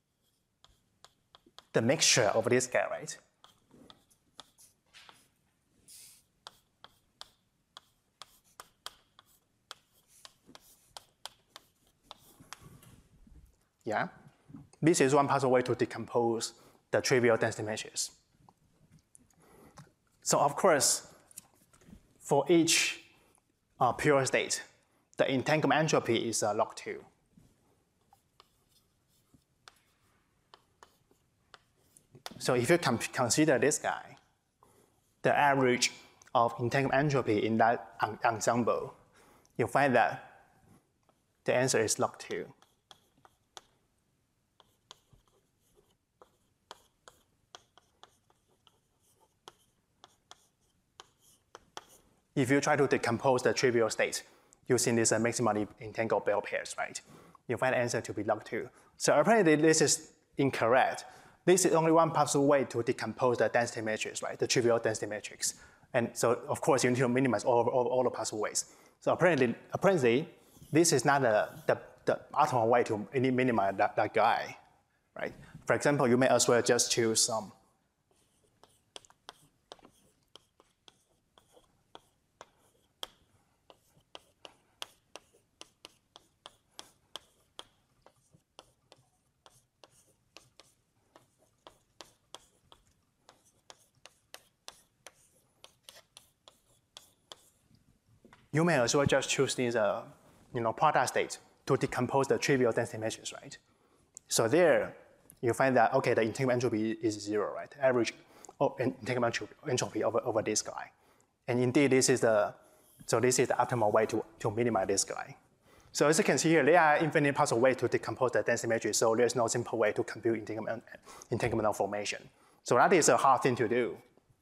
the mixture of this guy, right? Yeah, this is one possible way to decompose the trivial density matrix. So of course, for each pure state, the entanglement entropy is log 2. So if you consider this guy, the average of entanglement entropy in that ensemble, you find that the answer is log 2. If you try to decompose the trivial state using this maximally entangled Bell pairs, right, you find the answer to be log 2. So apparently this is incorrect. this is only one possible way to decompose the density matrix, right? The trivial density matrix. And so, of course, you need to minimize all the possible ways. So apparently this is not the optimal way to minimize that guy, right? For example, you may as well just choose some. You may as well just choose these product states to decompose the trivial density matrix, right? So there, you find that, okay, the integrable entropy is 0, right? Average integrable entropy over this guy. And indeed, this is the optimal way to minimize this guy. So as you can see here, there are infinite possible ways to decompose the density matrix, so there's no simple way to compute integumental formation. So that is a hard thing to do.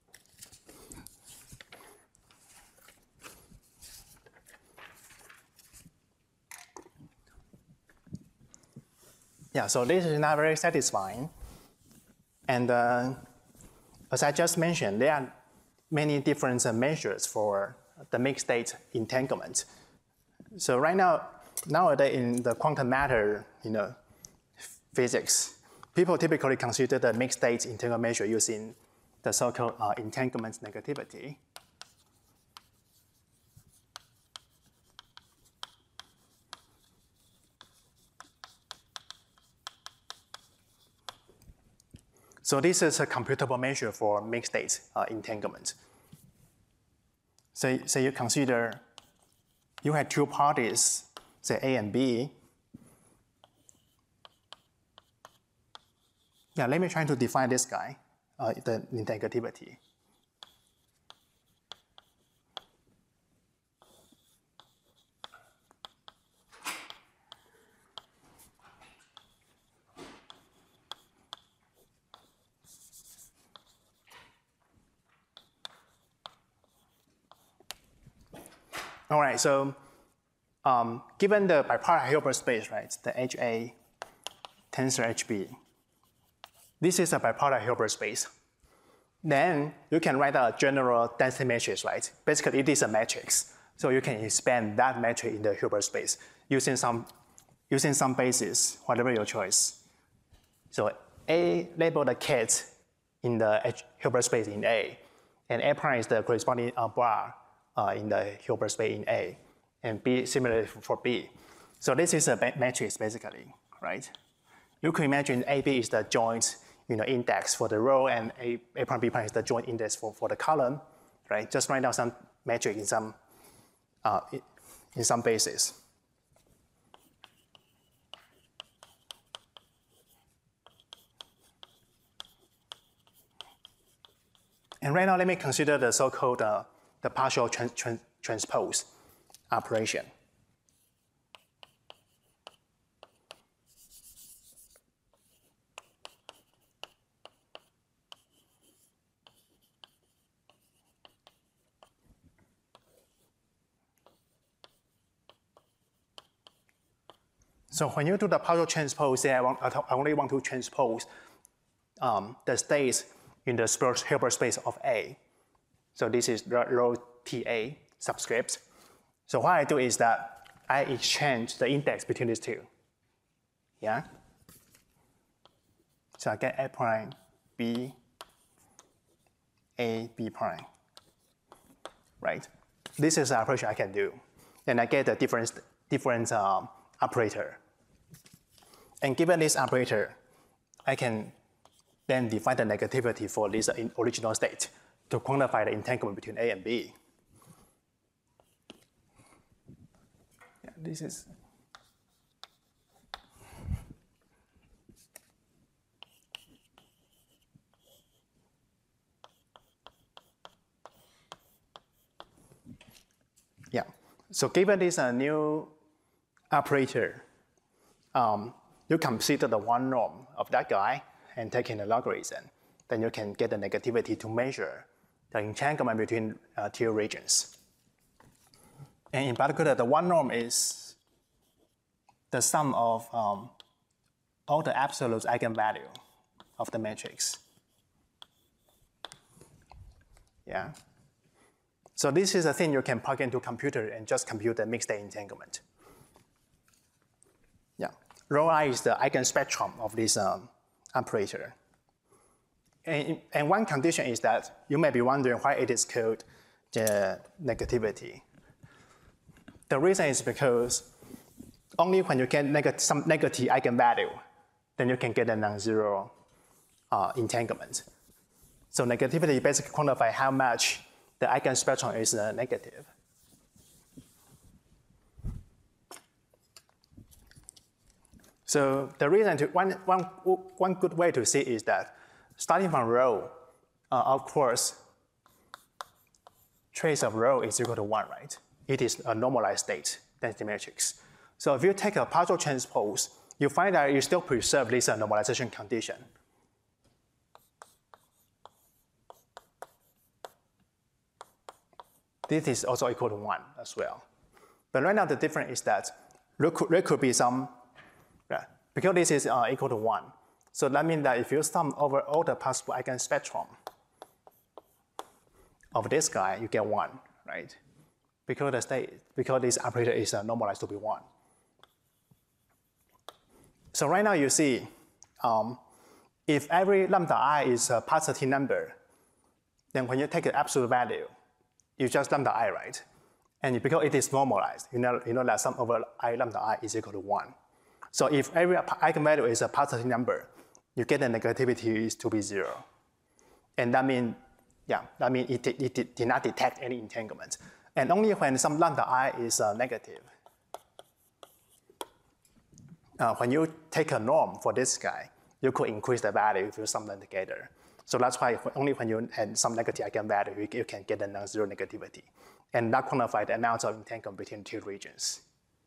Yeah, so this is not very satisfying. And as I just mentioned, there are many different measures for the mixed state entanglement. So right now, nowadays in the quantum matter physics, people typically consider the mixed state entanglement measure using the so-called entanglement negativity. So this is a computable measure for mixed state entanglement. So you consider you have two parties, say A and B. Yeah, let me try to define this guy, the integrativity. All right, so given the bipolar Hilbert space, right, the HA tensor HB, this is a bipolar Hilbert space. Then you can write a general density matrix, right? Basically, it is a matrix. So you can expand that matrix in the Hilbert space using some basis, whatever your choice. So A label the ket in the Hilbert space in A, and A prime is the corresponding bar in the Hilbert space in A, and B similarly for B. So this is a matrix basically, right? You can imagine AB is the joint index for the row, and A prime B prime is the joint index for the column, right? Just write down some metric in some basis. And right now, let me consider the so-called the partial transpose operation. So when you do the partial transpose, I only want to transpose the states in the Hilbert space of A. So this is row TA subscript. So what I do is that I exchange the index between these two. Yeah? So I get A prime, B, A, B prime. Right? This is an operation I can do. And I get a different operator. And given this operator, I can then define the negativity for this original state to quantify the entanglement between A and B. Yeah, this is. Yeah, so given this new operator, you consider the one norm of that guy and take in the logarithm, then you can get the negativity to measure the entanglement between two regions. And in particular, the one norm is the sum of all the absolute eigenvalue of the matrix. Yeah. So this is a thing you can plug into a computer and just compute the mixed state entanglement. Yeah. Rho I is the eigenspectrum of this operator. And one condition is that you may be wondering why it is called the negativity. The reason is because only when you get some negative eigenvalue, then you can get a non-zero entanglement. So negativity basically quantifies how much the eigenspectrum is negative. So the reason one good way to see is that starting from rho, of course, trace of rho is equal to 1, right? It is a normalized state density matrix. So if you take a partial transpose, you find that you still preserve this normalization condition. This is also equal to 1 as well. But right now the difference is that there could be some, because this is equal to 1. So that means that if you sum over all the possible eigenspectrum of this guy, you get 1, right? Because this operator is normalized to be 1. So right now you see, if every lambda I is a positive number, then when you take the absolute value, you just lambda I, right? And because it is normalized, you know that sum over I lambda I is equal to 1. So if every eigenvalue is a positive number, you get the negativity is to be 0. And that means, it did not detect any entanglement. And only when some lambda I is negative, when you take a norm for this guy, you could increase the value if you sum them together. So that's why only when you add some negative eigenvalue, you can get a non-zero negativity. And that quantifies the amount of entanglement between two regions.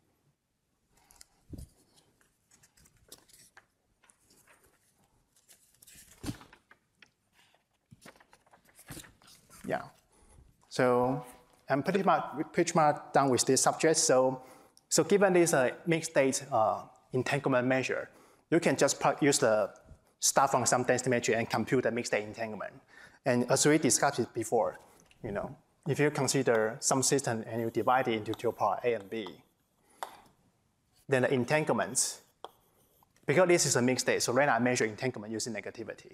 Yeah. So I'm pretty much done with this subject. So given this mixed state entanglement measure, you can just start from some density matrix and compute the mixed state entanglement. And as we discussed it before, if you consider some system and you divide it into two parts, A and B, then the entanglements, because this is a mixed state, so right now I measure entanglement using negativity.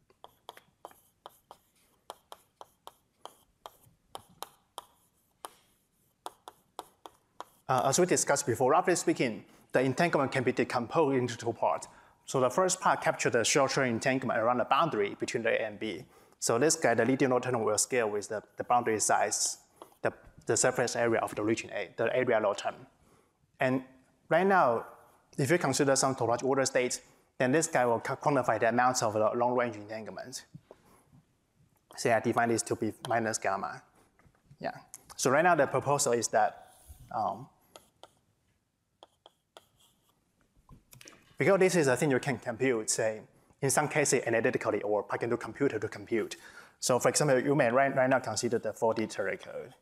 As we discussed before, roughly speaking, the entanglement can be decomposed into two parts. So the first part captures the short-term entanglement around the boundary between the A and B. So this guy, the leading Lorentz will scale with the boundary size, the surface area of the region A, the area Lorentz. And right now, if you consider some topological order states, then this guy will quantify the amount of the long-range entanglement. Say I define this to be minus gamma. Yeah. So right now the proposal is that because this is a thing you can compute, say, in some cases analytically or plug into computer to compute. So for example, you may right now consider the 4D Turing code.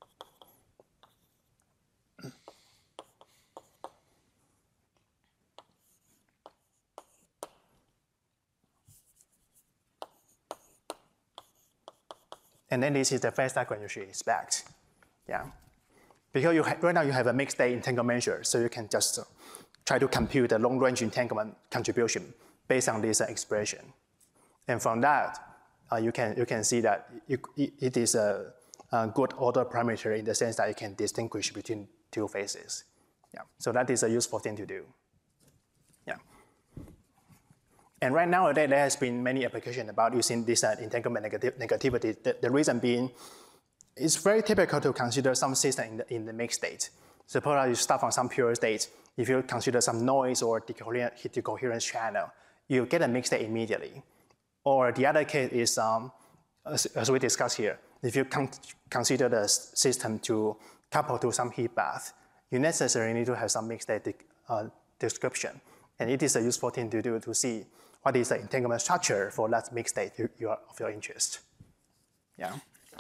And then this is the phase diagram you should expect. Yeah. Because right now you have a mixed state entanglement measure, so you can just try to compute the long-range entanglement contribution based on this expression. And from that, you can see that it is a good order parameter in the sense that you can distinguish between two phases. Yeah. So that is a useful thing to do. Yeah. And right nowadays, there has been many applications about using this entanglement negativity. The reason being, it's very typical to consider some system in the mixed state. Suppose you start from some pure state. If you consider some noise or decoherence channel, you get a mixed state immediately. Or the other case is, as we discussed here, if you consider the system to couple to some heat bath, you necessarily need to have some mixed state description. And it is a useful thing to do to see what is the entanglement structure for that mixed state of your interest. Yeah.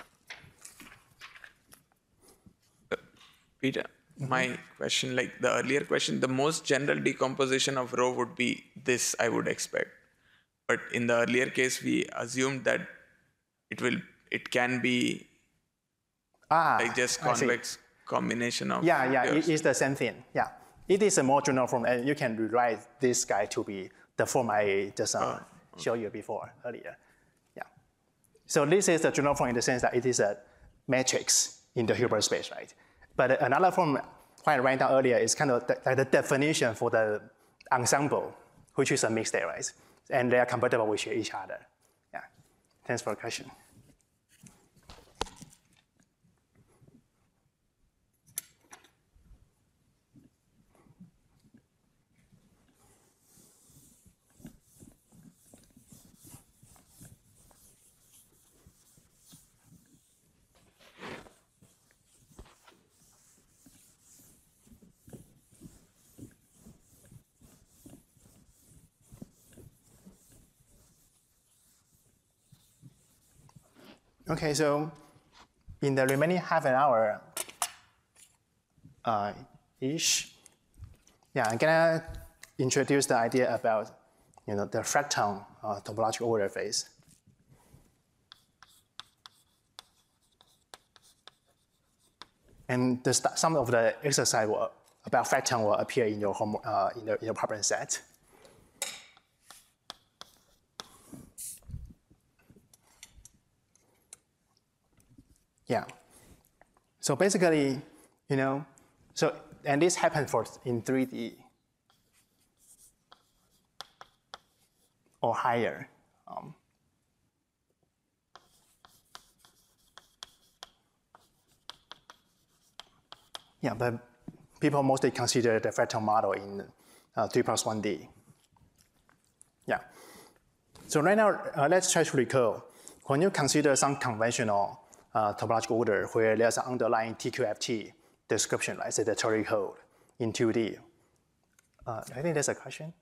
Peter, my question, like the earlier question, the most general decomposition of rho would be this, I would expect. but in the earlier case, we assumed that it can be like just I see. convex combination of Yeah, layers. it's the same thing. Yeah, it is a more general form, and you can rewrite this guy to be the form I just showed you before earlier. Yeah. So this is the general form in the sense that it is a matrix in the Hilbert space, right? But another form I wrote down earlier is kind of like the definition for the ensemble, which is a mixed state, right? And they are compatible with each other. Yeah. Thanks for the question. Okay, so in the remaining half an hour ish, yeah, I'm gonna introduce the idea about the fractal topological order phase. And some of the exercise about fractal will appear in your in your problem set. Yeah. So basically, and this happens in 3D or higher. Yeah, but people mostly consider the fractal model in 3+1D. Yeah. So right now, let's try to recall. When you consider some conventional topological order where there's an underlying TQFT description, like say the Turing code in 2D. I think there's a question.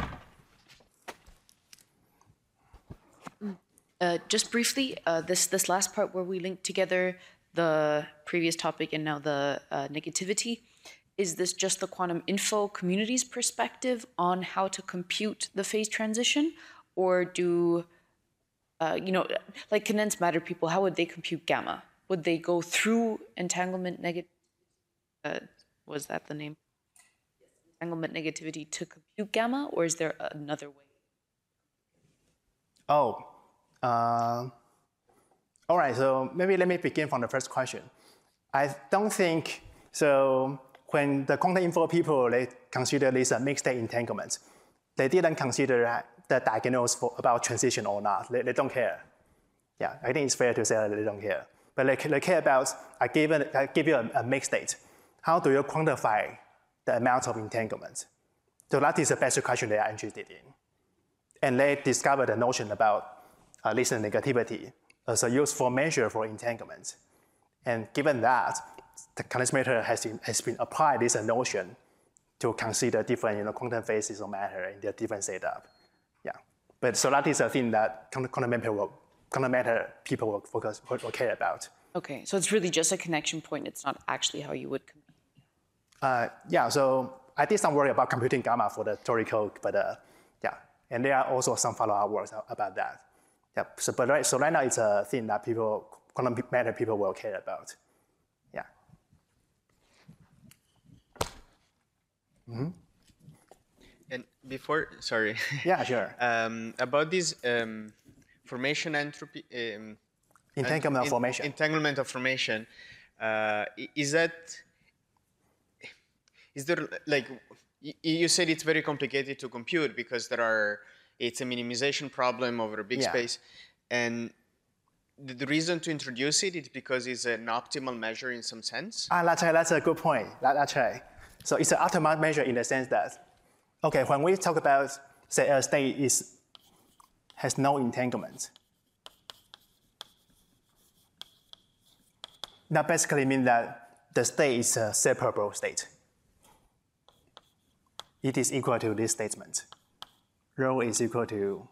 Just briefly, this last part where we linked together the previous topic and now the negativity, is this just the quantum info community's perspective on how to compute the phase transition, or do like condensed matter people, how would they compute gamma? Would they go through entanglement was that the name? Entanglement negativity to compute gamma, or is there another way? Oh, all right, so maybe let me begin from the first question. I don't think, so when the quantum info people, they consider this a mixed state entanglement, they didn't consider the diagonals about transition or not. They don't care. Yeah, I think it's fair to say that they don't care. But they care about, I give you a mixed state. How do you quantify the amount of entanglement? So that is the basic question they are interested in. And they discovered the notion about listener negativity as a useful measure for entanglement. And given that, the condensed matter has been applied this notion to consider different quantum phases of matter in their different setup. Yeah, but so that is a thing that quantum matter people will care about. Okay, so it's really just a connection point. It's not actually how you would compute. Yeah, so I did some work about computing gamma for the Turing code, but yeah, and there are also some follow-up works about that. Yeah, so right now it's a thing that quantum matter people will care about. Yeah. Mm-hmm. And before, sorry. Yeah, sure. About this formation entropy. Entanglement of formation. Entanglement of formation. Is there like, you said it's very complicated to compute because it's a minimization problem over a big space. And the reason to introduce it is because it's an optimal measure in some sense. That's a good point. That's right. So it's an optimal measure in the sense that, okay, when we talk about, say, a state has no entanglement, that basically means that the state is a separable state. It is equal to this statement. Rho is equal to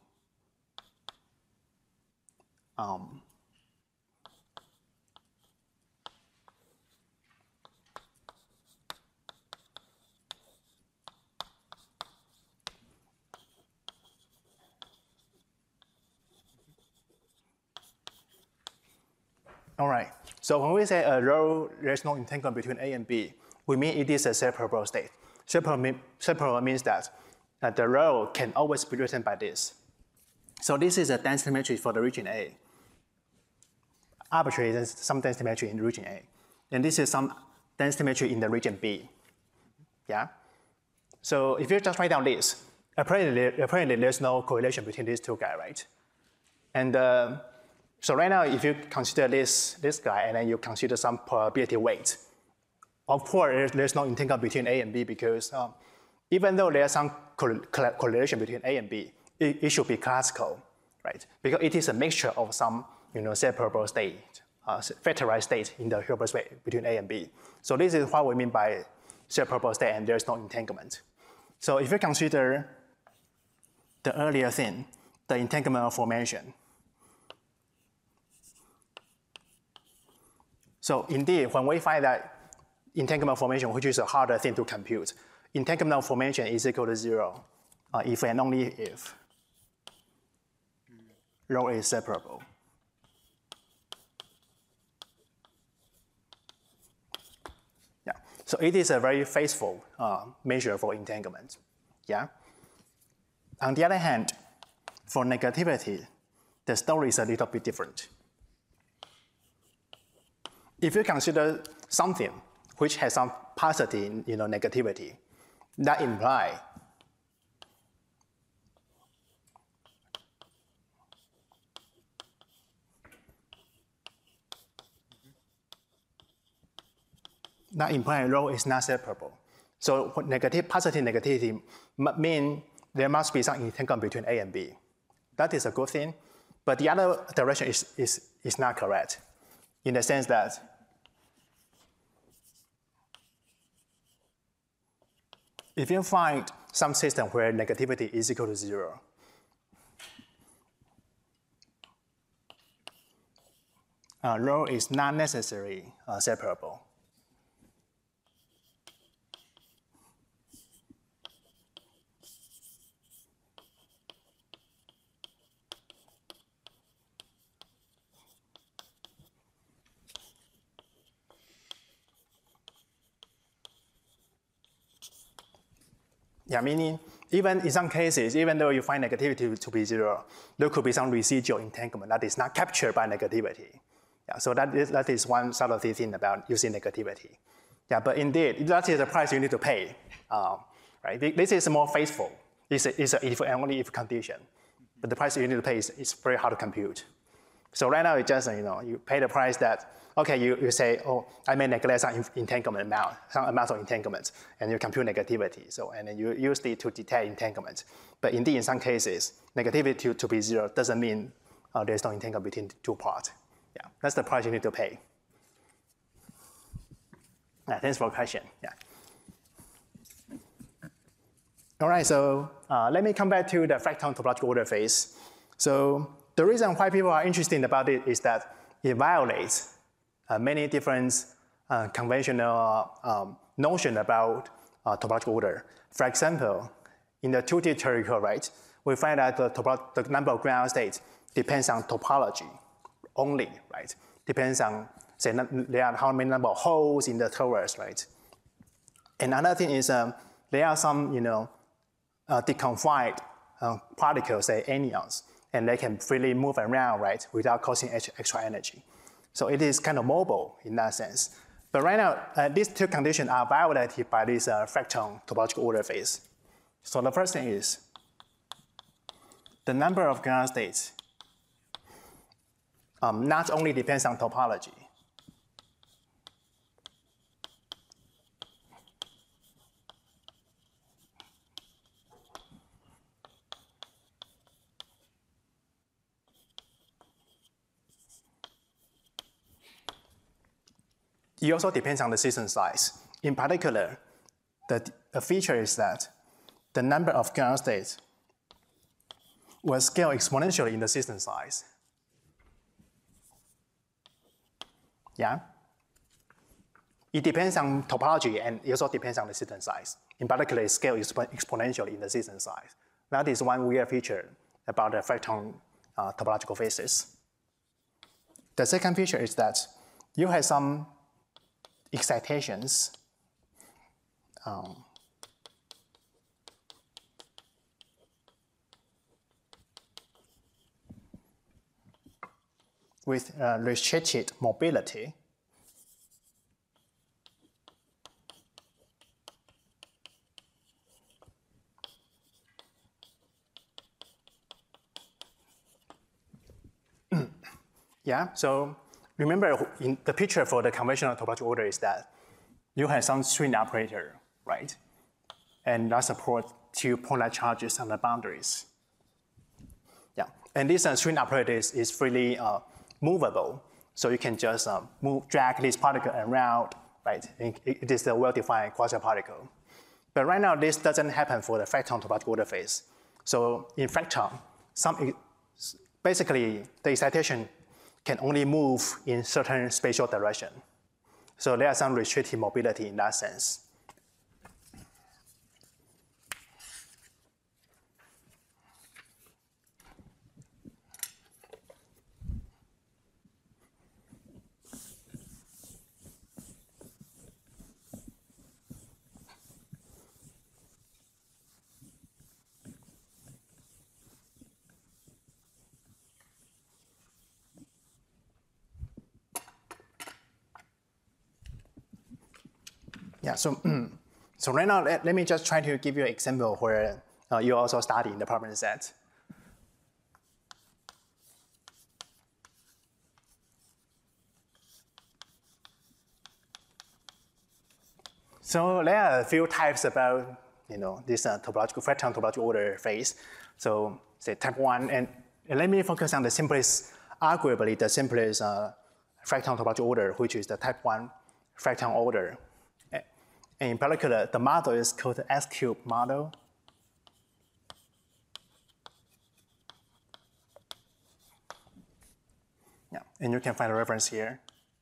All right. So when we say a row, there's no entanglement between A and B, we mean it is a separable state. Separable means that the row can always be written by this. So this is a density matrix for the region A. Arbitrary, there's some density matrix in the region A. And this is some density matrix in the region B. Yeah? So if you just write down this, apparently there's no correlation between these two guys, right? And so right now, if you consider this guy, and then you consider some probability weight, of course, there's no entanglement between A and B because even though there's some correlation between A and B, it should be classical, right? Because it is a mixture of some separable state, factorized state in the Hilbert space between A and B. So this is what we mean by separable state, and there's no entanglement. So if you consider the earlier thing, the entanglement formation. So indeed, when we find that entanglement formation, which is a harder thing to compute, entanglement formation is equal to 0 if and only if rho is separable. Yeah. So it is a very faithful measure for entanglement. Yeah. On the other hand, for negativity, the story is a little bit different. If you consider something which has some positive negativity, that implies rho is not separable. So positive negativity mean there must be some entanglement between A and B. That is a good thing, but the other direction is not correct, in the sense that if you find some system where negativity is equal to 0, rho is not necessarily separable. Yeah, meaning even in some cases, even though you find negativity to be 0, there could be some residual entanglement that is not captured by negativity. Yeah, so that is one subtlety thing about using negativity. Yeah, but indeed, that is the price you need to pay. Right? This is more faithful. It's an if and only if condition. But the price you need to pay is very hard to compute. So right now, it's just, you pay the price that, okay, you say, oh, I may neglect some entanglement amount, some amount of entanglement, and you compute negativity. So, and then you use it to detect entanglement. But indeed, in some cases, negativity to be 0 doesn't mean there's no entanglement between the two parts. Yeah, that's the price you need to pay. Yeah, thanks for the question. Yeah. All right, so let me come back to the fractal topological order phase. So the reason why people are interested about it is that it violates many different conventional notions about topological order. For example, in the 2D theoretical, right, we find that the number of ground states depends on topology only, right? Depends on, say, there are how many number of holes in the torus, right? And another thing is there are some, deconfined particles, say anyons, and they can freely move around, right, without causing extra energy. So it is kind of mobile in that sense. But right now, these two conditions are violated by this fractal topological order phase. So the first thing is the number of ground states not only depends on topology. It also depends on the system size. In particular, the feature is that the number of ground states will scale exponentially in the system size. Yeah? It depends on topology, and it also depends on the system size. In particular, it scales exponentially in the system size. That is one weird feature about the fractal topological phases. The second feature is that you have some excitations with restricted mobility. Yeah, so remember in the picture for the conventional topological order is that you have some string operator, right? And that support two polar charges on the boundaries. Yeah, and this string operator is freely movable. So you can just drag this particle around, right? It is a well-defined quasi-particle. But right now, this doesn't happen for the fractal topological order phase. So in fractal, basically the excitation can only move in certain spatial direction. So there are some restricted mobility in that sense. Yeah, so right now, let me just try to give you an example where you also study in the problem set. So there are a few types about this fractal topological order phase. So say type 1, and let me focus on the simplest, arguably the simplest fractal topological order, which is the type 1 fractal order. And in particular, the model is called the S-cube model. Yeah, and you can find a reference here.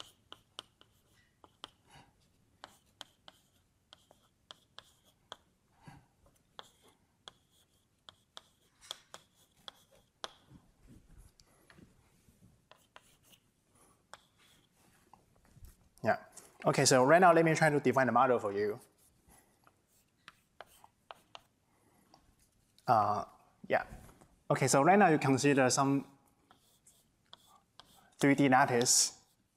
Yeah. Okay, so right now let me try to define the model for you. Yeah. Okay, so right now you consider some 3D lattice.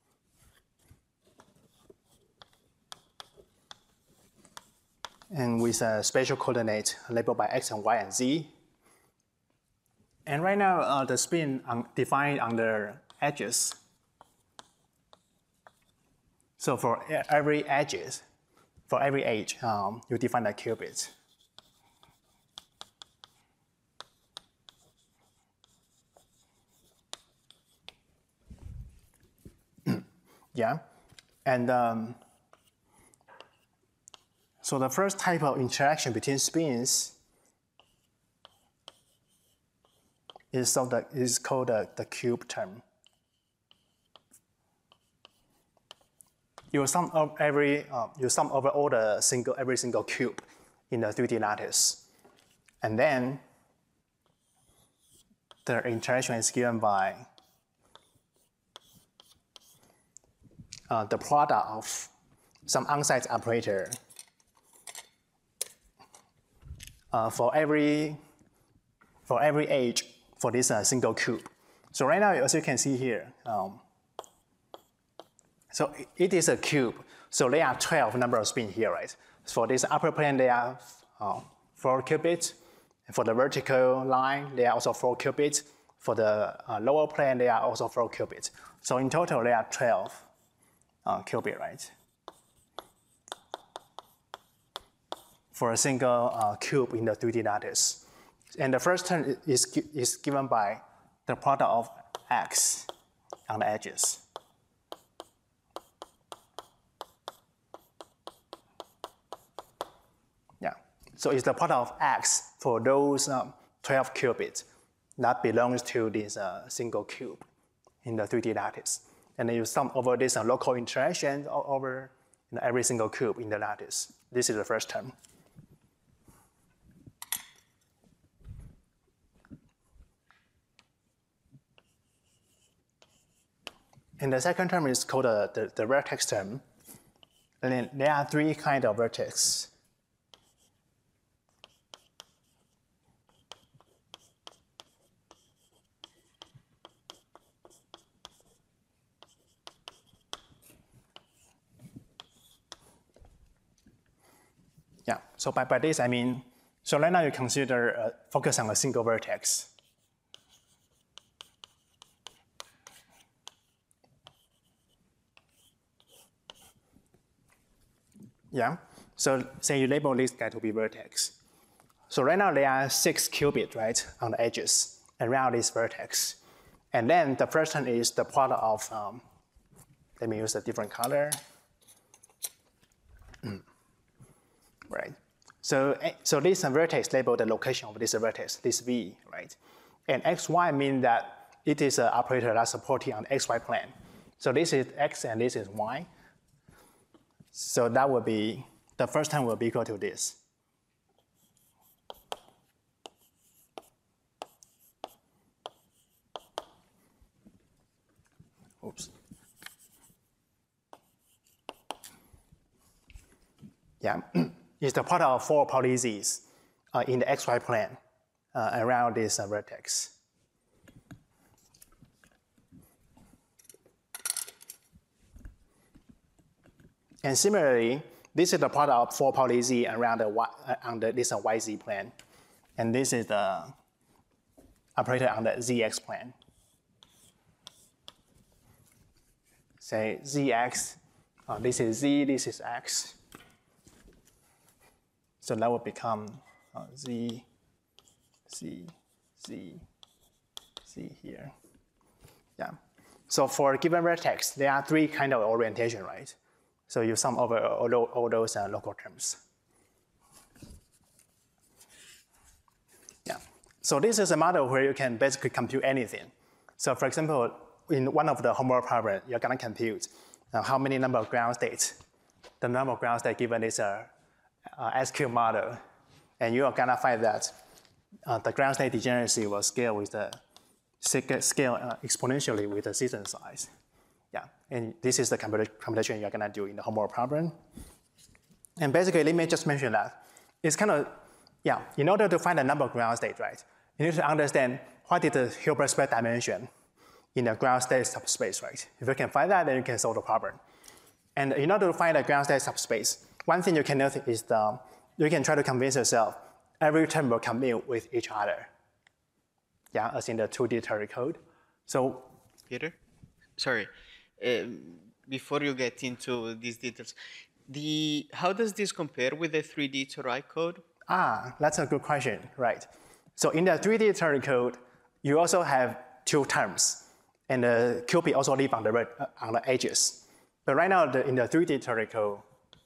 And with a spatial coordinate labeled by x and y and z. And right now the spin defined under edges. So for every edge, you define a qubit. Yeah, and so the first type of interaction between spins is called the cube term. You sum of over all every single cube in the 3D lattice, and then the interaction is given by the product of some on-site operator for every edge for this single cube. So right now, as you can see here, so it is a cube. So there are 12 number of spins here, right? For this upper plane, there are 4 qubits. For the vertical line, there are also 4 qubits. For the lower plane, there are also 4 qubits. So in total, there are 12 qubits, right? For a single cube in the 3D lattice. And the first term is given by the product of x on the edges. Yeah, so it's the product of x for those 12 qubits that belongs to this single cube in the 3D lattice. And then you sum over this local interaction over every single cube in the lattice. This is the first term. And the second term is called the vertex term. And then there are three kinds of vertex. Yeah, so by this I mean, so right now you consider focus on a single vertex. Yeah, so say you label this guy to be vertex. So right now there are 6 qubits, right, on the edges around this vertex. And then the first one is the product of, let me use a different color. Right. So this vertex labeled the location of this vertex, this V, right? And XY means that it is an operator that's supporting on the XY plane. So this is X and this is Y. So that would be, the first term will be equal to this. Oops. Yeah. Is the product of 4 Pauli Z's in the XY plane around this vertex. And similarly, this is the product of 4 Pauli Z around this YZ plane. And this is the operator on the ZX plane. Say ZX, this is Z, this is X. So that will become Z, Z, Z, Z here. Yeah. So for a given vertex, there are 3 kinds of orientation, right? So you sum over all those local terms. Yeah. So this is a model where you can basically compute anything. So for example, in one of the homework problems, you're going to compute how many number of ground states. The number of ground states given is a SQ model, and you are gonna find that the ground state degeneracy will scale with the exponentially with the system size. Yeah, and this is the computation you're gonna do in the homework problem. And basically, let me just mention that it's kind of, yeah, in order to find the number of ground states, right, you need to understand what is the Hilbert space dimension in the ground state subspace, right? If you can find that, then you can solve the problem. And in order to find the ground state subspace, one thing you can notice is you can try to convince yourself every term will commute with each other. Yeah, as in the 2D Turing code. So, Peter, sorry, before you get into these details, how does this compare with the 3D Turing code? That's a good question, right? So in the 3D Turing code, you also have 2 terms, and the qubit also live on the edges. But right now, in the 3D Turing code,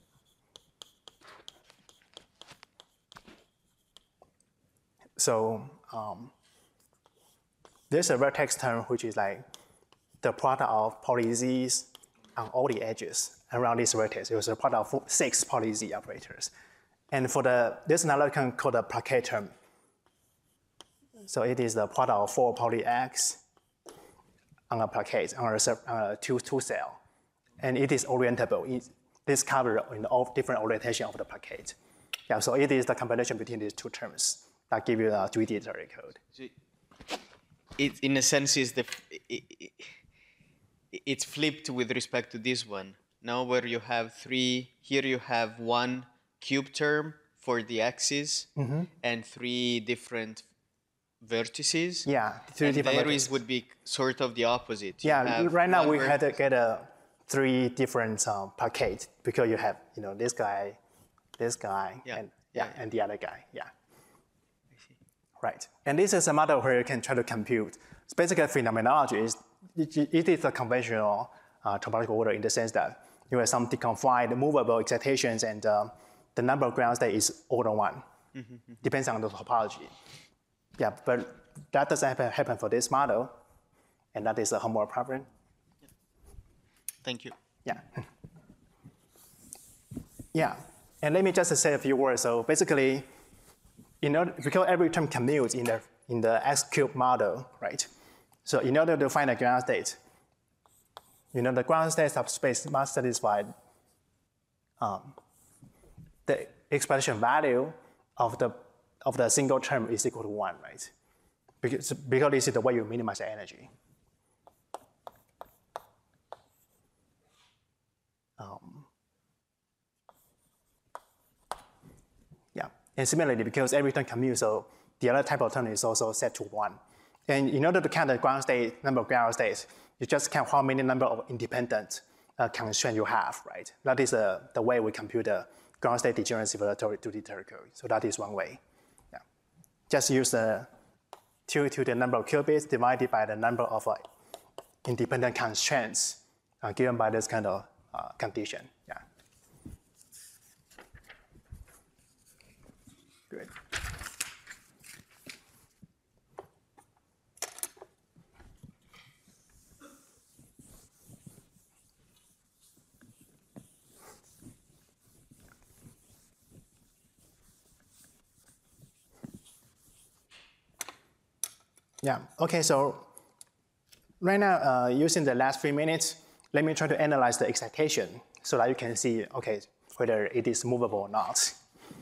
so there's a vertex term which is like the product of Pauli Z's on all the edges around this vertex. It was a product of 6 Pauli Z operators. And there's another term called the plaquette term. So it is the product of 4 Pauli X on a plaquette, on a 2 cell. And it is orientable. This covers in all different orientation of the plaquette. Yeah, so it is the combination between these 2 terms that give you a 3D Turing code. So it, in a sense, it's flipped with respect to this one. Now where you have 3, here you have 1 cube term for the axis and 3 different vertices. Yeah, 3 different vertices. Would be sort of the opposite. Yeah, right now we had to get 3 different plaquettes because you have this guy, and the other guy. Yeah. Right, and this is a model where you can try to compute. So basically, phenomenology it is a conventional topological order in the sense that you have some deconfined movable excitations, and the number of ground states is order 1. Depends on the topology. Yeah, but that doesn't happen for this model, and that is a homework problem. Thank you. Yeah. Yeah, and let me just say a few words. So basically, because every term commutes in the X cube model, right? So in order to find a ground state, the ground state subspace must satisfy the expression value of the single term is equal to 1, right? Because this is the way you minimize the energy. Yeah, and similarly, because every term commutes, so the other type of term is also set to 1. And in order to count the ground state, number of ground states, you just count how many number of independent constraints you have, right? That is the way we compute the ground state degeneracy for the 2D territory. So that is one way. Yeah. Just use the 2 to the number of qubits divided by the number of independent constraints given by this kind of condition. Yeah. Good. Yeah, okay, so right now, using the last 3 minutes, let me try to analyze the excitation so that you can see, okay, whether it is movable or not.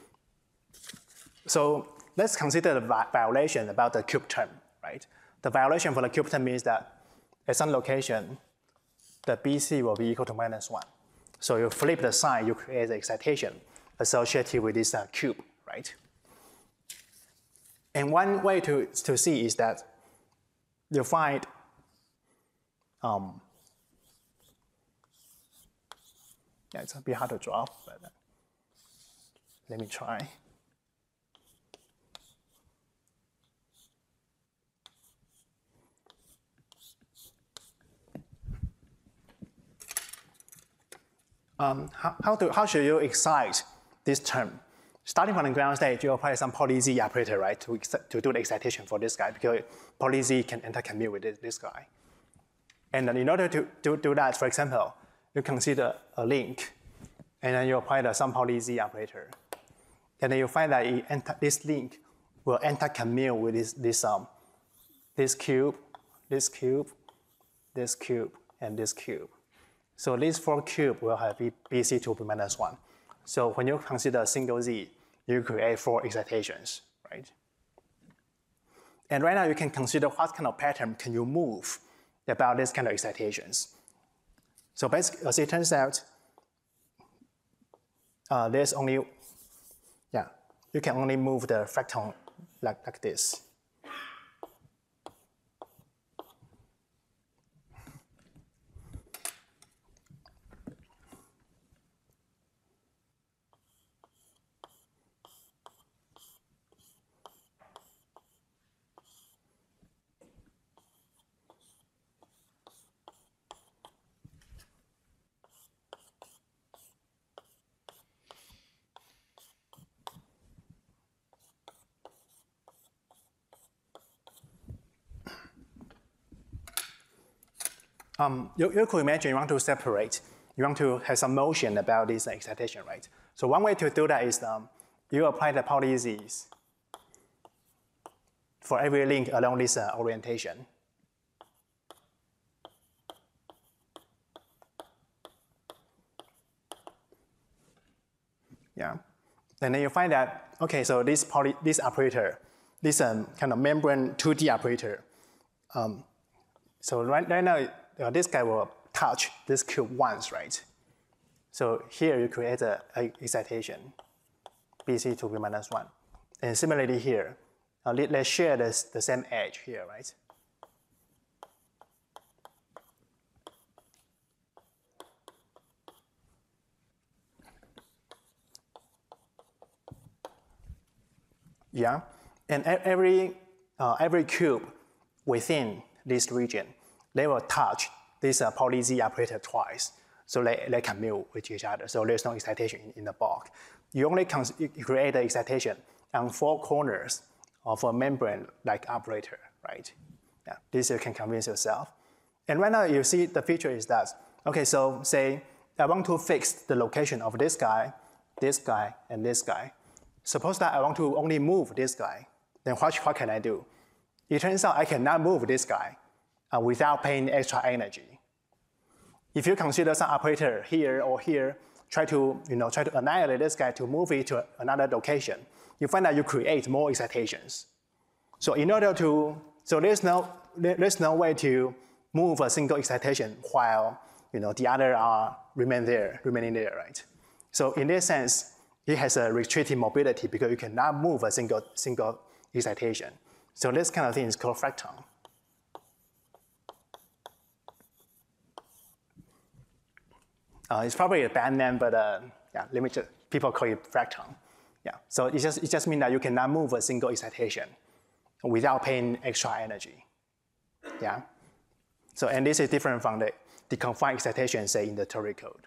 So let's consider the violation about the cube term, right? The violation for the cube term means that at some location, the BC will be equal to -1. So you flip the sign, you create the excitation associated with this cube, right? And one way to see is that you find yeah, it's a bit hard to draw, but let me try. How should you excite this term? Starting from the ground state, you apply some poly Z operator, right, to do the excitation for this guy, because poly Z can intercommute with this guy. And then in order to do that, for example, you consider a link, and then you apply some poly Z operator. And then you find that this link will intercommute with this cube, this cube, this cube, and this cube. So these 4 cubes will have BC to be -1. So when you consider a single Z, you create 4 excitations, right? And right now you can consider what kind of pattern can you move about this kind of excitations. So basically, as it turns out, there's only, yeah, you can only move the fractal like this. You could imagine you want to separate, you want to have some motion about this excitation, right? So one way to do that is you apply the poly Z's for every link along this orientation. Yeah, and then you find that, okay, so this operator, this kind of membrane 2D operator, so right now, this guy will touch this cube once, right? So here you create an excitation, BC to be -1. And similarly here, let's share the same edge here, right? Yeah, and every cube within this region, they will touch this poly Z operator twice. So they commute with each other. So there's no excitation in the bulk. You only create the excitation on 4 corners of a membrane-like operator, right? Yeah, this you can convince yourself. And right now you see the feature is that, okay, so say I want to fix the location of this guy, and this guy. Suppose that I want to only move this guy. Then what can I do? It turns out I cannot move this guy without paying extra energy. if you consider some operator here or here, try to annihilate this guy to move it to another location, you find that you create more excitations. So in order to, so there's no way to move a single excitation while the other are remaining there, right? So in this sense, it has a restricted mobility because you cannot move a single excitation. So this kind of thing is called fracton. It's probably a bad name, but yeah, people call it fracton. Yeah, so it just means that you cannot move a single excitation without paying extra energy. Yeah. So, and this is different from the confined excitation, say, in the Turing code.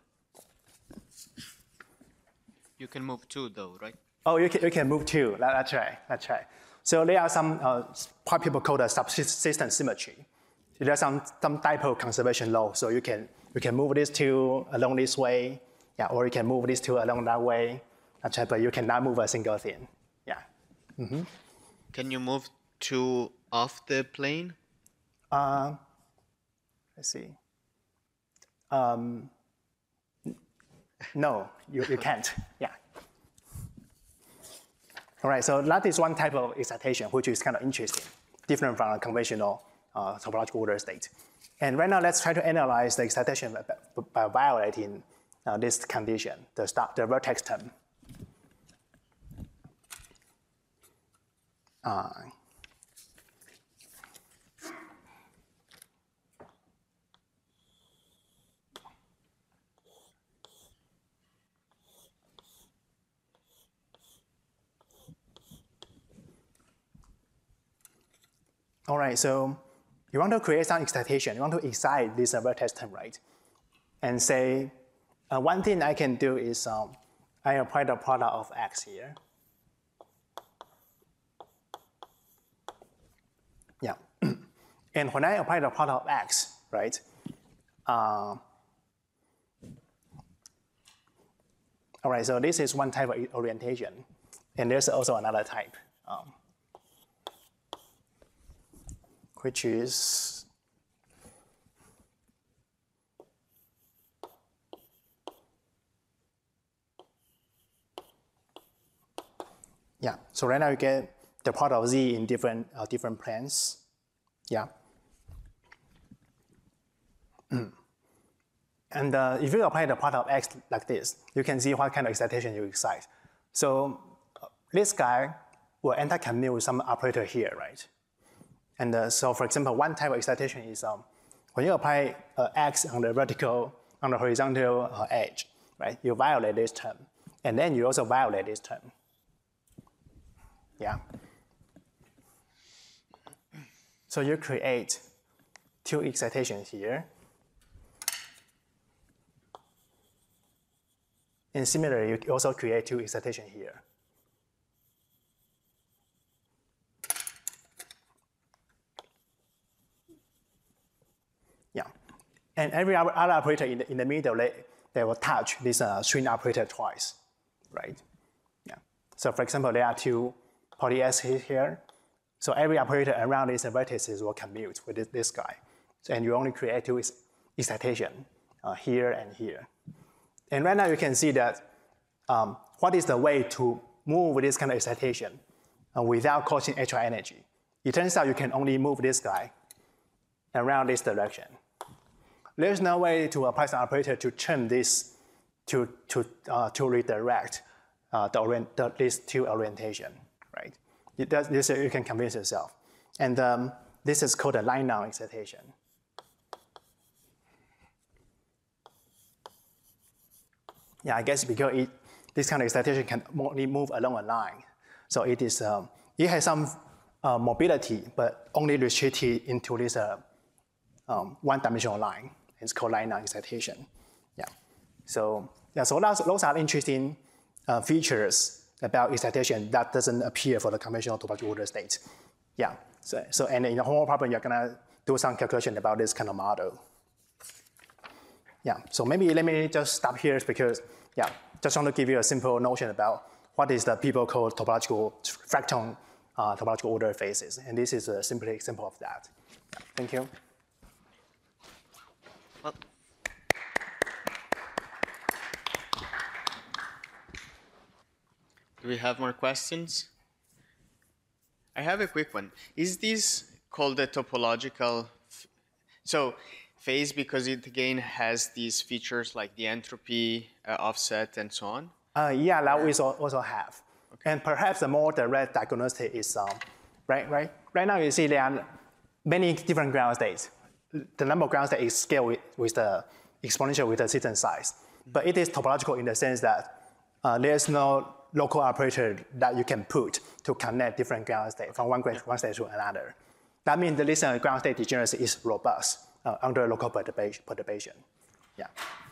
You can move two, though, right? Oh, you can move two. That's right. So there are some what people call the subsystem symmetry. There's some dipole conservation law. So you can move these two along this way, yeah, or you can move these two along that way. That's right, but you cannot move a single thing. Yeah. Mm-hmm. Can you move two off the plane? Let's see. No, you can't. Yeah. All right, so that is one type of excitation, which is kind of interesting, different from a conventional topological order state. And right now, let's try to analyze the excitation by violating this condition, the vertex term. All right, so you want to create some excitation. You want to excite this vertex term, right? And say, one thing I can do is I apply the product of x here. Yeah. And when I apply the product of x, right? All right, so this is one type of orientation. And there's also another type. Which is yeah. So right now you get the product of z in different planes. Yeah. And if you apply the product of x like this, you can see what kind of excitation you excite. So this guy will anti-commute with some operator here, right? And so, for example, one type of excitation is when you apply x on the horizontal edge, right? You violate this term, and then you also violate this term. Yeah. So you create two excitations here, and similarly, you also create two excitations here. Yeah, and every other operator in the middle, they will touch this string operator twice, right? Yeah. So for example, there are two poly S here. So every operator around these vertices will commute with this guy. So, and you only create two excitation here and here. And right now you can see that what is the way to move this kind of excitation without causing extra energy. It turns out you can only move this guy around this direction. There's no way to apply some operator to turn this to redirect these two orientation, right? This you can convince yourself. And this is called a line down excitation. Yeah, I guess because this kind of excitation can only move along a line. So it is it has some mobility, but only restricted into this one-dimensional line. It's called line down excitation. Yeah. So those are interesting features about excitation that doesn't appear for the conventional topological order state. Yeah. So and in the homework problem, you're gonna do some calculation about this kind of model. Yeah. So maybe let me just stop here because just want to give you a simple notion about what is the people call topological fracton topological order phases, and this is a simple example of that. Thank you. Well, Do we have more questions? I have a quick one. Is this called a topological? So phase, because it again has these features like the entropy, offset, and so on? Yeah, that we also have. Okay. And perhaps the more direct diagnostic is, right now you see there are many different ground states. The number of ground states is scaled with the exponential with the system size. But it is topological in the sense that there's no local operator that you can put to connect different ground states from one state to another. That means the list of ground state degeneracy is robust under local perturbation. Yeah.